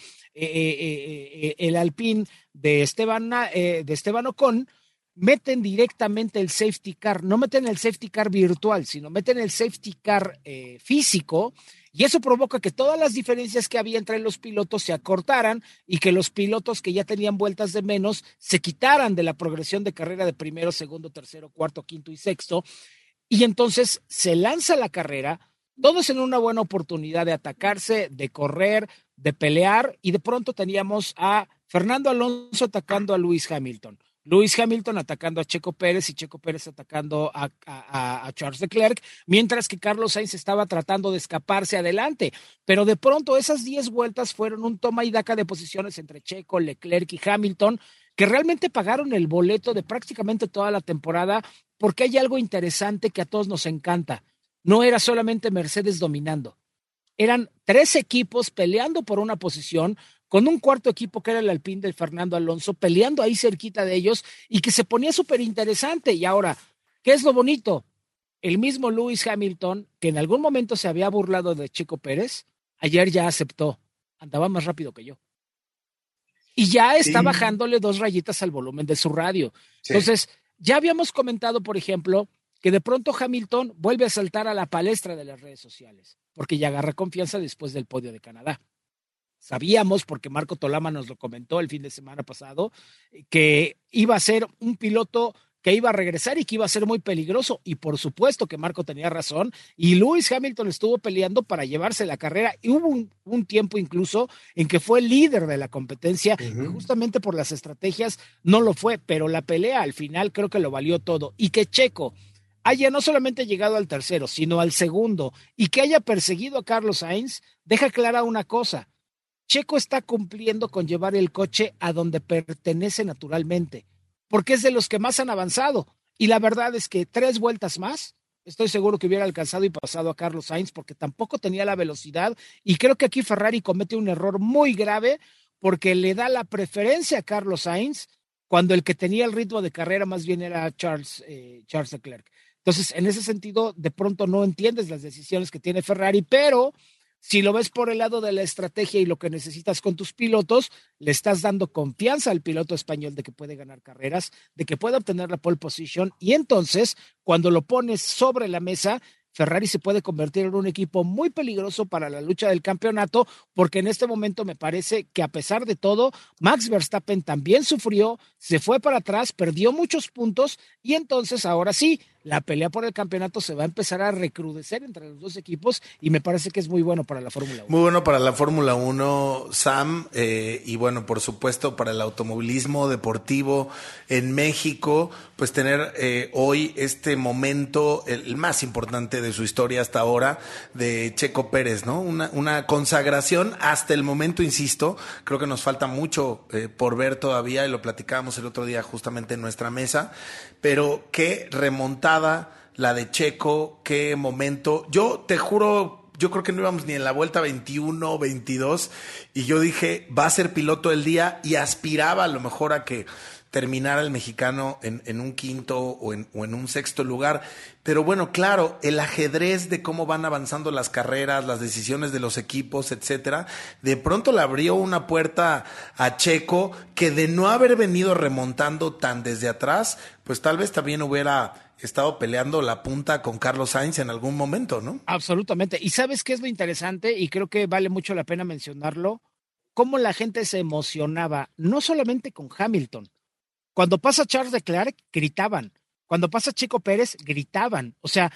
el Alpine de Esteban Ocon, meten directamente el safety car, no meten el safety car virtual, sino meten el safety car físico, y eso provoca que todas las diferencias que había entre los pilotos se acortaran, y que los pilotos que ya tenían vueltas de menos se quitaran de la progresión de carrera de primero, segundo, tercero, cuarto, quinto y sexto, y entonces se lanza la carrera, todos en una buena oportunidad de atacarse, de correr, de pelear, y de pronto teníamos a Fernando Alonso atacando a Lewis Hamilton, Lewis Hamilton atacando a Checo Pérez y Checo Pérez atacando a Charles Leclerc, mientras que Carlos Sainz estaba tratando de escaparse adelante, pero de pronto esas 10 vueltas fueron un toma y daca de posiciones entre Checo, Leclerc y Hamilton, que realmente pagaron el boleto de prácticamente toda la temporada, porque hay algo interesante que a todos nos encanta. No era solamente Mercedes dominando, eran 3 equipos peleando por una posición, con un cuarto equipo que era el Alpine del Fernando Alonso, peleando ahí cerquita de ellos, y que se ponía súper interesante. Y ahora, ¿qué es lo bonito? El mismo Lewis Hamilton, que en algún momento se había burlado de Checo Pérez, ayer ya aceptó, andaba más rápido que yo. Y ya está bajándole 2 rayitas al volumen de su radio. Sí. Entonces, ya habíamos comentado, por ejemplo, que de pronto Hamilton vuelve a saltar a la palestra de las redes sociales, porque ya agarra confianza después del podio de Canadá. Sabíamos, porque Marco Tolama nos lo comentó el fin de semana pasado, que iba a ser un piloto que iba a regresar y que iba a ser muy peligroso, y por supuesto que Marco tenía razón, y Lewis Hamilton estuvo peleando para llevarse la carrera, y hubo un tiempo incluso en que fue el líder de la competencia, y justamente por las estrategias no lo fue, pero la pelea al final creo que lo valió todo, y que Checo haya no solamente llegado al tercero, sino al segundo, y que haya perseguido a Carlos Sainz, deja clara una cosa: Checo está cumpliendo con llevar el coche a donde pertenece naturalmente, porque es de los que más han avanzado, y la verdad es que 3 vueltas más, estoy seguro que hubiera alcanzado y pasado a Carlos Sainz, porque tampoco tenía la velocidad, y creo que aquí Ferrari comete un error muy grave, porque le da la preferencia a Carlos Sainz, cuando el que tenía el ritmo de carrera más bien era Charles Leclerc. Entonces, en ese sentido, de pronto no entiendes las decisiones que tiene Ferrari, pero si lo ves por el lado de la estrategia y lo que necesitas con tus pilotos, le estás dando confianza al piloto español de que puede ganar carreras, de que puede obtener la pole position, y entonces, cuando lo pones sobre la mesa, Ferrari se puede convertir en un equipo muy peligroso para la lucha del campeonato, porque en este momento me parece que, a pesar de todo, Max Verstappen también sufrió, se fue para atrás, perdió muchos puntos, y entonces ahora sí, la pelea por el campeonato se va a empezar a recrudecer entre los dos equipos y me parece que es muy bueno para la Fórmula 1. Muy bueno para la Fórmula 1, Sam, y bueno, por supuesto para el automovilismo deportivo en México, pues tener hoy este momento, el más importante de su historia hasta ahora, de Checo Pérez, ¿no? Una consagración hasta el momento, insisto, creo que nos falta mucho por ver todavía, y lo platicábamos el otro día justamente en nuestra mesa, pero qué remontada la de Checo, qué momento. Yo te juro, yo creo que no íbamos ni en la vuelta 21, 22, y yo dije, va a ser piloto del día, y aspiraba a lo mejor a que terminara el mexicano en un quinto o en un sexto lugar. Pero bueno, claro, el ajedrez de cómo van avanzando las carreras, las decisiones de los equipos, etcétera, de pronto le abrió una puerta a Checo que, de no haber venido remontando tan desde atrás, pues tal vez también hubiera estado peleando la punta con Carlos Sainz en algún momento, ¿no? Absolutamente. ¿Y sabes qué es lo interesante? Y creo que vale mucho la pena mencionarlo, cómo la gente se emocionaba, no solamente con Hamilton. Cuando pasa Charles Leclerc, gritaban. Cuando pasa Checo Pérez, gritaban. O sea,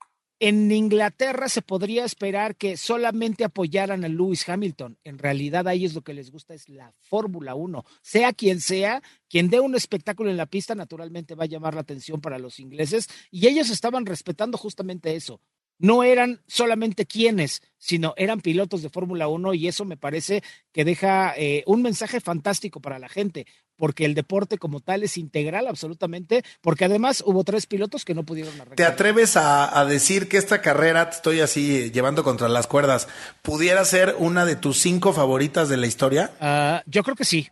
en Inglaterra se podría esperar que solamente apoyaran a Lewis Hamilton. En realidad, a ellos lo que les gusta es la Fórmula 1. Sea, quien dé un espectáculo en la pista, naturalmente va a llamar la atención para los ingleses. Y ellos estaban respetando justamente eso. No eran solamente quienes, sino eran pilotos de Fórmula 1, y eso me parece que deja un mensaje fantástico para la gente, porque el deporte como tal es integral absolutamente, porque además hubo 3 pilotos que no pudieron arrancar. ¿Te atreves a decir que esta carrera, te estoy así llevando contra las cuerdas, pudiera ser una de tus 5 favoritas de la historia? Yo creo que sí.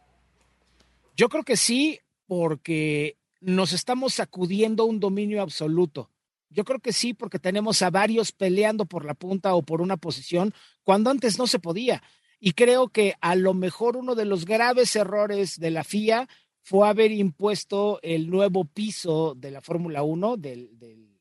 Yo creo que sí, porque nos estamos sacudiendo un dominio absoluto. Yo creo que sí, porque tenemos a varios peleando por la punta o por una posición cuando antes no se podía. Y creo que a lo mejor uno de los graves errores de la FIA fue haber impuesto el nuevo piso de la Fórmula 1, de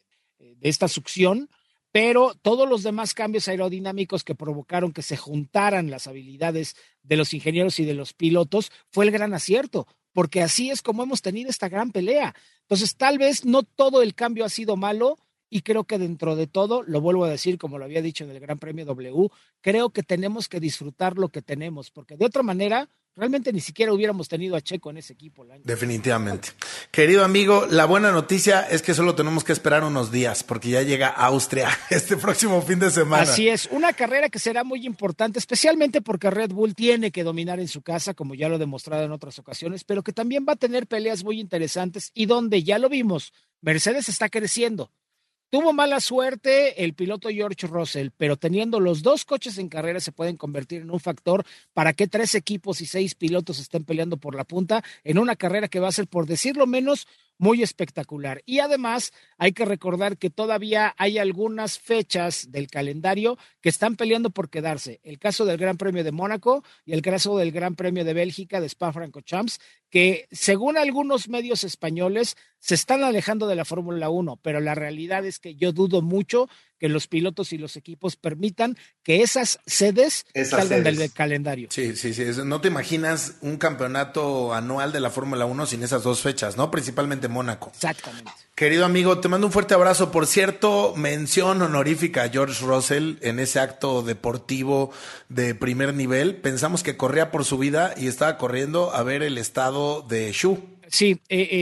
esta succión, pero todos los demás cambios aerodinámicos que provocaron que se juntaran las habilidades de los ingenieros y de los pilotos fue el gran acierto, porque así es como hemos tenido esta gran pelea. Entonces, tal vez no todo el cambio ha sido malo, y creo que dentro de todo, lo vuelvo a decir como lo había dicho en el Gran Premio W, creo que tenemos que disfrutar lo que tenemos, porque de otra manera, realmente ni siquiera hubiéramos tenido a Checo en ese equipo. Definitivamente. Querido amigo, la buena noticia es que solo tenemos que esperar unos días, porque ya llega Austria este próximo fin de semana. Así es, una carrera que será muy importante, especialmente porque Red Bull tiene que dominar en su casa, como ya lo ha demostrado en otras ocasiones, pero que también va a tener peleas muy interesantes, y donde ya lo vimos, Mercedes está creciendo. Tuvo mala suerte el piloto George Russell, pero teniendo los 2 coches en carrera se pueden convertir en un factor para que 3 equipos y 6 pilotos estén peleando por la punta en una carrera que va a ser, por decirlo menos, muy espectacular. Y además hay que recordar que todavía hay algunas fechas del calendario que están peleando por quedarse. El caso del Gran Premio de Mónaco y el caso del Gran Premio de Bélgica de Spa-Francorchamps, que según algunos medios españoles se están alejando de la Fórmula 1, pero la realidad es que yo dudo mucho que los pilotos y los equipos permitan que esas sedes salgan del calendario. Sí. No te imaginas un campeonato anual de la Fórmula 1 sin esas 2 fechas, ¿no? Principalmente Mónaco. Exactamente. Querido amigo, te mando un fuerte abrazo. Por cierto, mención honorífica a George Russell en ese acto deportivo de primer nivel. Pensamos que corría por su vida y estaba corriendo a ver el estado de Shu. Sí,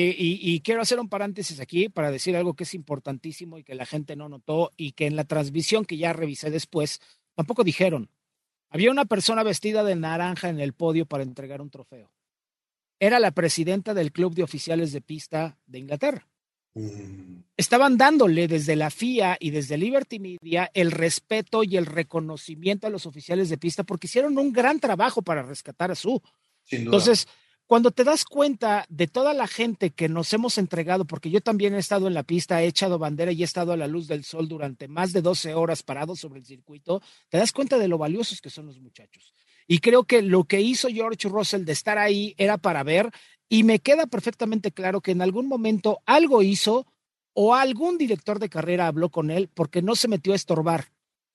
y quiero hacer un paréntesis aquí para decir algo que es importantísimo y que la gente no notó, y que en la transmisión que ya revisé después tampoco dijeron. Había una persona vestida de naranja en el podio para entregar un trofeo. Era la presidenta del Club de Oficiales de Pista de Inglaterra. Estaban dándole desde la FIA y desde Liberty Media el respeto y el reconocimiento a los oficiales de pista, porque hicieron un gran trabajo para rescatar a Su. Sin duda. Entonces, cuando te das cuenta de toda la gente que nos hemos entregado, porque yo también he estado en la pista, he echado bandera y he estado a la luz del sol durante más de 12 horas parado sobre el circuito, te das cuenta de lo valiosos que son los muchachos. Y creo que lo que hizo George Russell de estar ahí era para ver, y me queda perfectamente claro que en algún momento algo hizo o algún director de carrera habló con él, porque no se metió a estorbar.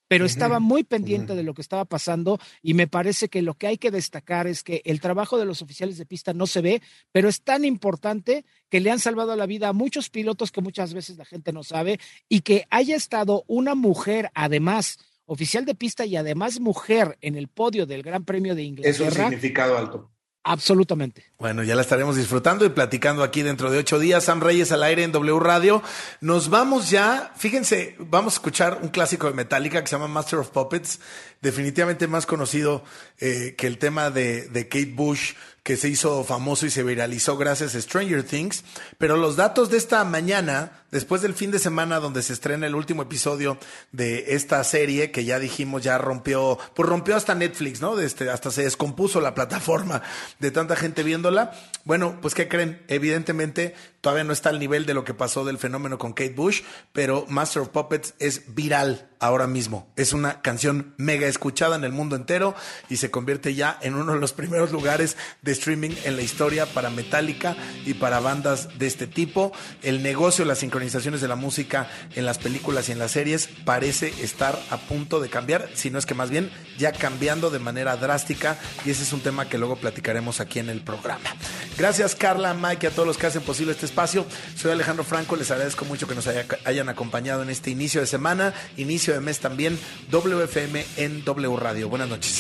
pero estaba muy pendiente de lo que estaba pasando y me parece que lo que hay que destacar es que el trabajo de los oficiales de pista no se ve, pero es tan importante que le han salvado la vida a muchos pilotos que muchas veces la gente no sabe y que haya estado una mujer, además, oficial de pista y además mujer en el podio del Gran Premio de Inglaterra. Es un significado alto. Absolutamente. Bueno, ya la estaremos disfrutando y platicando aquí dentro de 8 días. Sam Reyes al aire en W Radio. Nos vamos ya, fíjense, vamos a escuchar un clásico de Metallica que se llama Master of Puppets, definitivamente más conocido que el tema de Kate Bush, que se hizo famoso y se viralizó gracias a Stranger Things. Pero los datos de esta mañana, después del fin de semana donde se estrena el último episodio de esta serie, que ya dijimos, ya rompió hasta Netflix, ¿no? Hasta se descompuso la plataforma de tanta gente viéndola. Bueno, pues ¿qué creen? Evidentemente todavía no está al nivel de lo que pasó del fenómeno con Kate Bush, pero Master of Puppets es viral ahora mismo. Es una canción mega escuchada en el mundo entero y se convierte ya en uno de los primeros lugares de streaming en la historia para Metallica y para bandas de este tipo. El negocio, las sincronizaciones de la música en las películas y en las series parece estar a punto de cambiar, si no es que más bien ya cambiando de manera drástica, y ese es un tema que luego platicaremos aquí en el programa. Gracias Carla, Mike y a todos los que hacen posible este espacio. Soy Alejandro Franco, les agradezco mucho que nos hayan acompañado en este inicio de semana, inicio de mes también, WFM en W Radio. Buenas noches.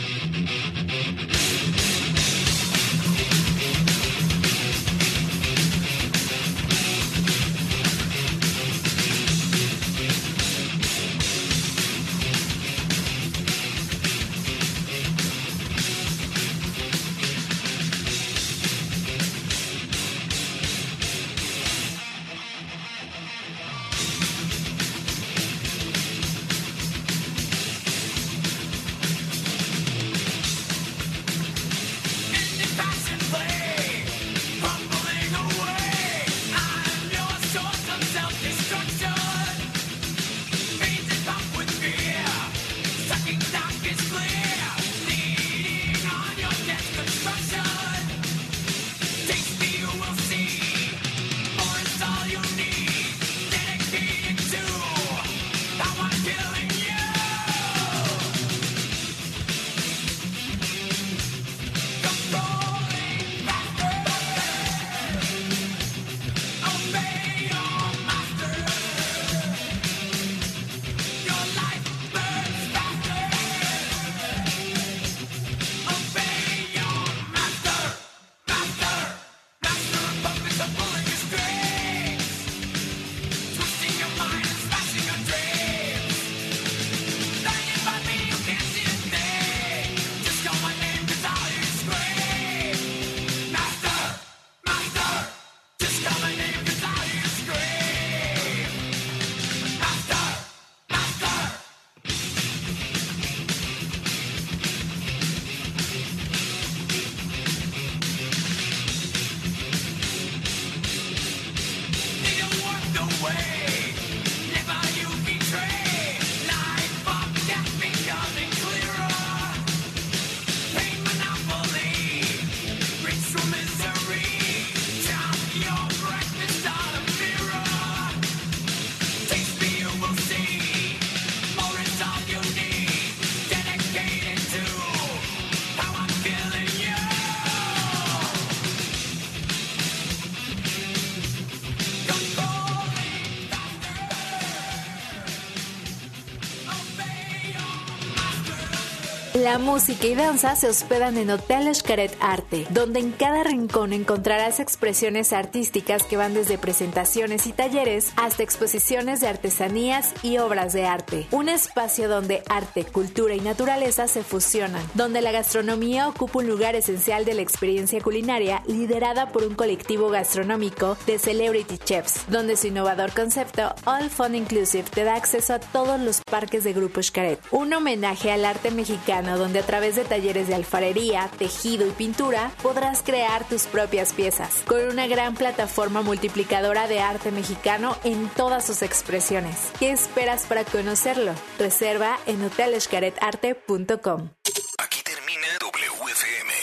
La música y danza se hospedan en Hotel Xcaret Arte, donde en cada rincón encontrarás expresiones artísticas que van desde presentaciones y talleres hasta exposiciones de artesanías y obras de arte. Un espacio donde arte, cultura y naturaleza se fusionan, donde la gastronomía ocupa un lugar esencial de la experiencia culinaria liderada por un colectivo gastronómico de celebrity chefs, donde su innovador concepto All Fun Inclusive te da acceso a todos los parques de Grupo Xcaret. Un homenaje al arte mexicano donde a través de talleres de alfarería, tejido y pintura podrás crear tus propias piezas, con una gran plataforma multiplicadora de arte mexicano en todas sus expresiones. ¿Qué esperas para conocerlo? Reserva en hotelxcaretarte.com. Aquí termina WFM.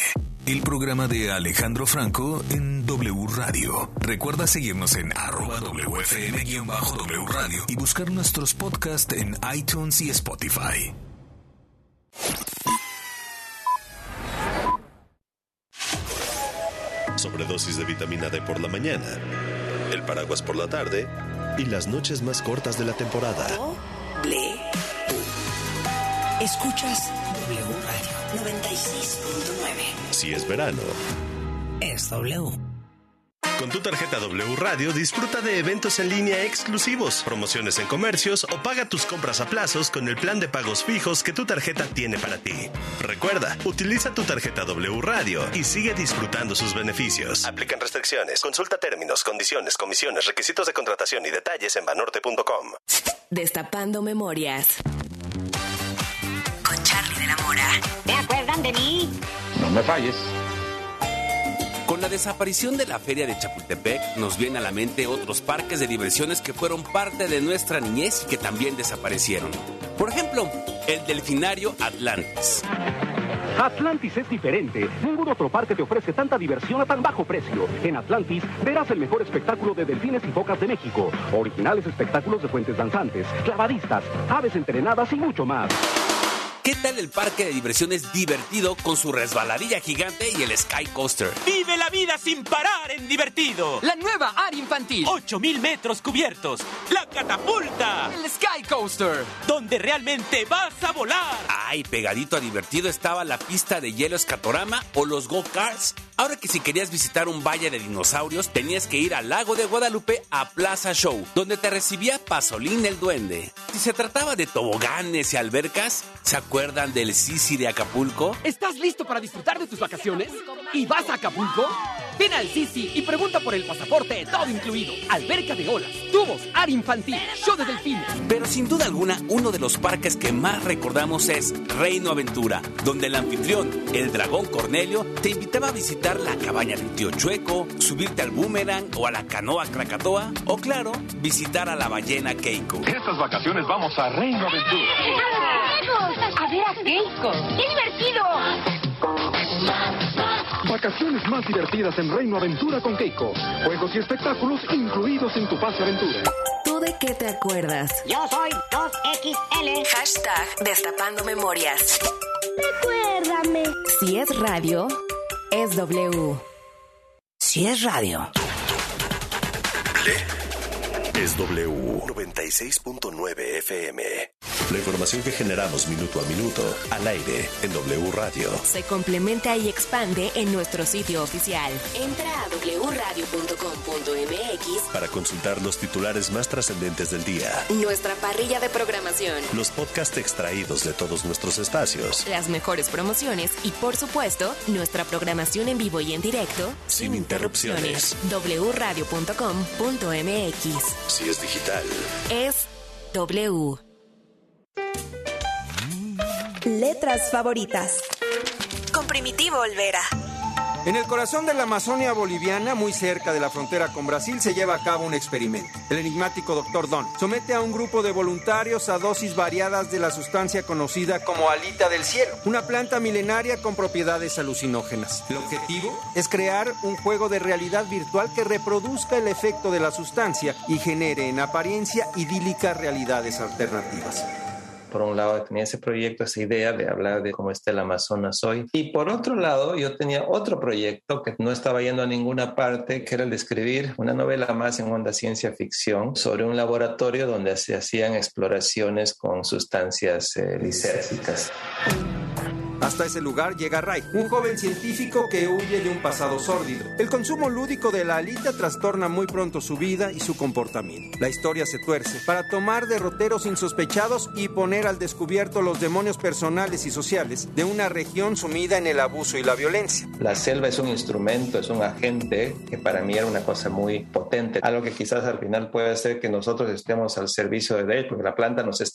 el programa de Alejandro Franco en W Radio. Recuerda seguirnos en @WFM_W Radio y buscar nuestros podcasts en iTunes y Spotify. Sobredosis de vitamina D por la mañana, el paraguas por la tarde y las noches más cortas de la temporada. Escuchas W Radio 96.9. Si es verano, es W. Con tu tarjeta W Radio disfruta de eventos en línea exclusivos, promociones en comercios o paga tus compras a plazos con el plan de pagos fijos que tu tarjeta tiene para ti. Recuerda, utiliza tu tarjeta W Radio y sigue disfrutando sus beneficios. Aplican restricciones. Consulta términos, condiciones, comisiones, requisitos de contratación y detalles en banorte.com. Destapando memorias. Con Charlie de la Mora. ¿Se acuerdan de mí? No me falles. Con la desaparición de la feria de Chapultepec, nos vienen a la mente otros parques de diversiones que fueron parte de nuestra niñez y que también desaparecieron. Por ejemplo, el delfinario Atlantis. Atlantis es diferente. Ningún otro parque te ofrece tanta diversión a tan bajo precio. En Atlantis verás el mejor espectáculo de delfines y focas de México. Originales espectáculos de fuentes danzantes, clavadistas, aves entrenadas y mucho más. ¿Qué tal el parque de diversiones divertido con su resbaladilla gigante y el Sky Coaster? ¡Vive la vida sin parar en divertido! La nueva área infantil. 8,000 metros cubiertos. ¡La catapulta! El Sky Coaster. Donde realmente vas a volar. Ay, pegadito a divertido estaba la pista de hielo Escatorama o los go-karts. Ahora que si querías visitar un valle de dinosaurios, tenías que ir al Lago de Guadalupe a Plaza Show, donde te recibía Pasolín el Duende. Si se trataba de toboganes y albercas, ¿se acuerdan del Sisi de Acapulco? ¿Estás listo para disfrutar de tus vacaciones? ¿Y vas a Acapulco? Ven al Sisi y pregunta por el pasaporte todo incluido. Alberca de olas, tubos, área infantil, show de delfines. Pero sin duda alguna, uno de los parques que más recordamos es Reino Aventura, donde el anfitrión, el dragón Cornelio, te invitaba a visitar la cabaña del tío Chueco, subirte al boomerang o a la canoa Krakatoa, o claro, visitar a la ballena Keiko. Estas vacaciones vamos a Reino Aventura. A ver a Keiko. ¡Qué divertido! Vacaciones más divertidas en Reino Aventura con Keiko. Juegos y espectáculos incluidos en tu pase aventura. ¿Tú de qué te acuerdas? Yo soy 2XL. Hashtag Destapando Memorias. Recuérdame. Si es radio, es W. Si es radio, Es W 96.9 FM. La información que generamos minuto a minuto al aire en W Radio. Se complementa y expande en nuestro sitio oficial. Entra a wradio.com.mx para consultar los titulares más trascendentes del día. Nuestra parrilla de programación. Los podcasts extraídos de todos nuestros espacios. Las mejores promociones y, por supuesto, nuestra programación en vivo y en directo. Sin interrupciones. wradio.com.mx. Si es digital, es W. Letras favoritas. Con Primitivo Olvera. En el corazón de la Amazonia boliviana, muy cerca de la frontera con Brasil, se lleva a cabo un experimento. El enigmático Dr. Don somete a un grupo de voluntarios a dosis variadas de la sustancia conocida como alita del cielo, una planta milenaria con propiedades alucinógenas. El objetivo es crear un juego de realidad virtual que reproduzca el efecto de la sustancia y genere en apariencia idílicas realidades alternativas. Por un lado tenía ese proyecto, esa idea de hablar de cómo está el Amazonas hoy. Y por otro lado yo tenía otro proyecto que no estaba yendo a ninguna parte, que era el de escribir una novela más en onda ciencia ficción sobre un laboratorio donde se hacían exploraciones con sustancias lisérgicas. Hasta ese lugar llega Ray, un joven científico que huye de un pasado sórdido. El consumo lúdico de la alita trastorna muy pronto su vida y su comportamiento. La historia se tuerce para tomar derroteros insospechados y poner al descubierto los demonios personales y sociales de una región sumida en el abuso y la violencia. La selva es un instrumento, es un agente que para mí era una cosa muy potente. Algo que quizás al final puede hacer que nosotros estemos al servicio de él, porque la planta nos está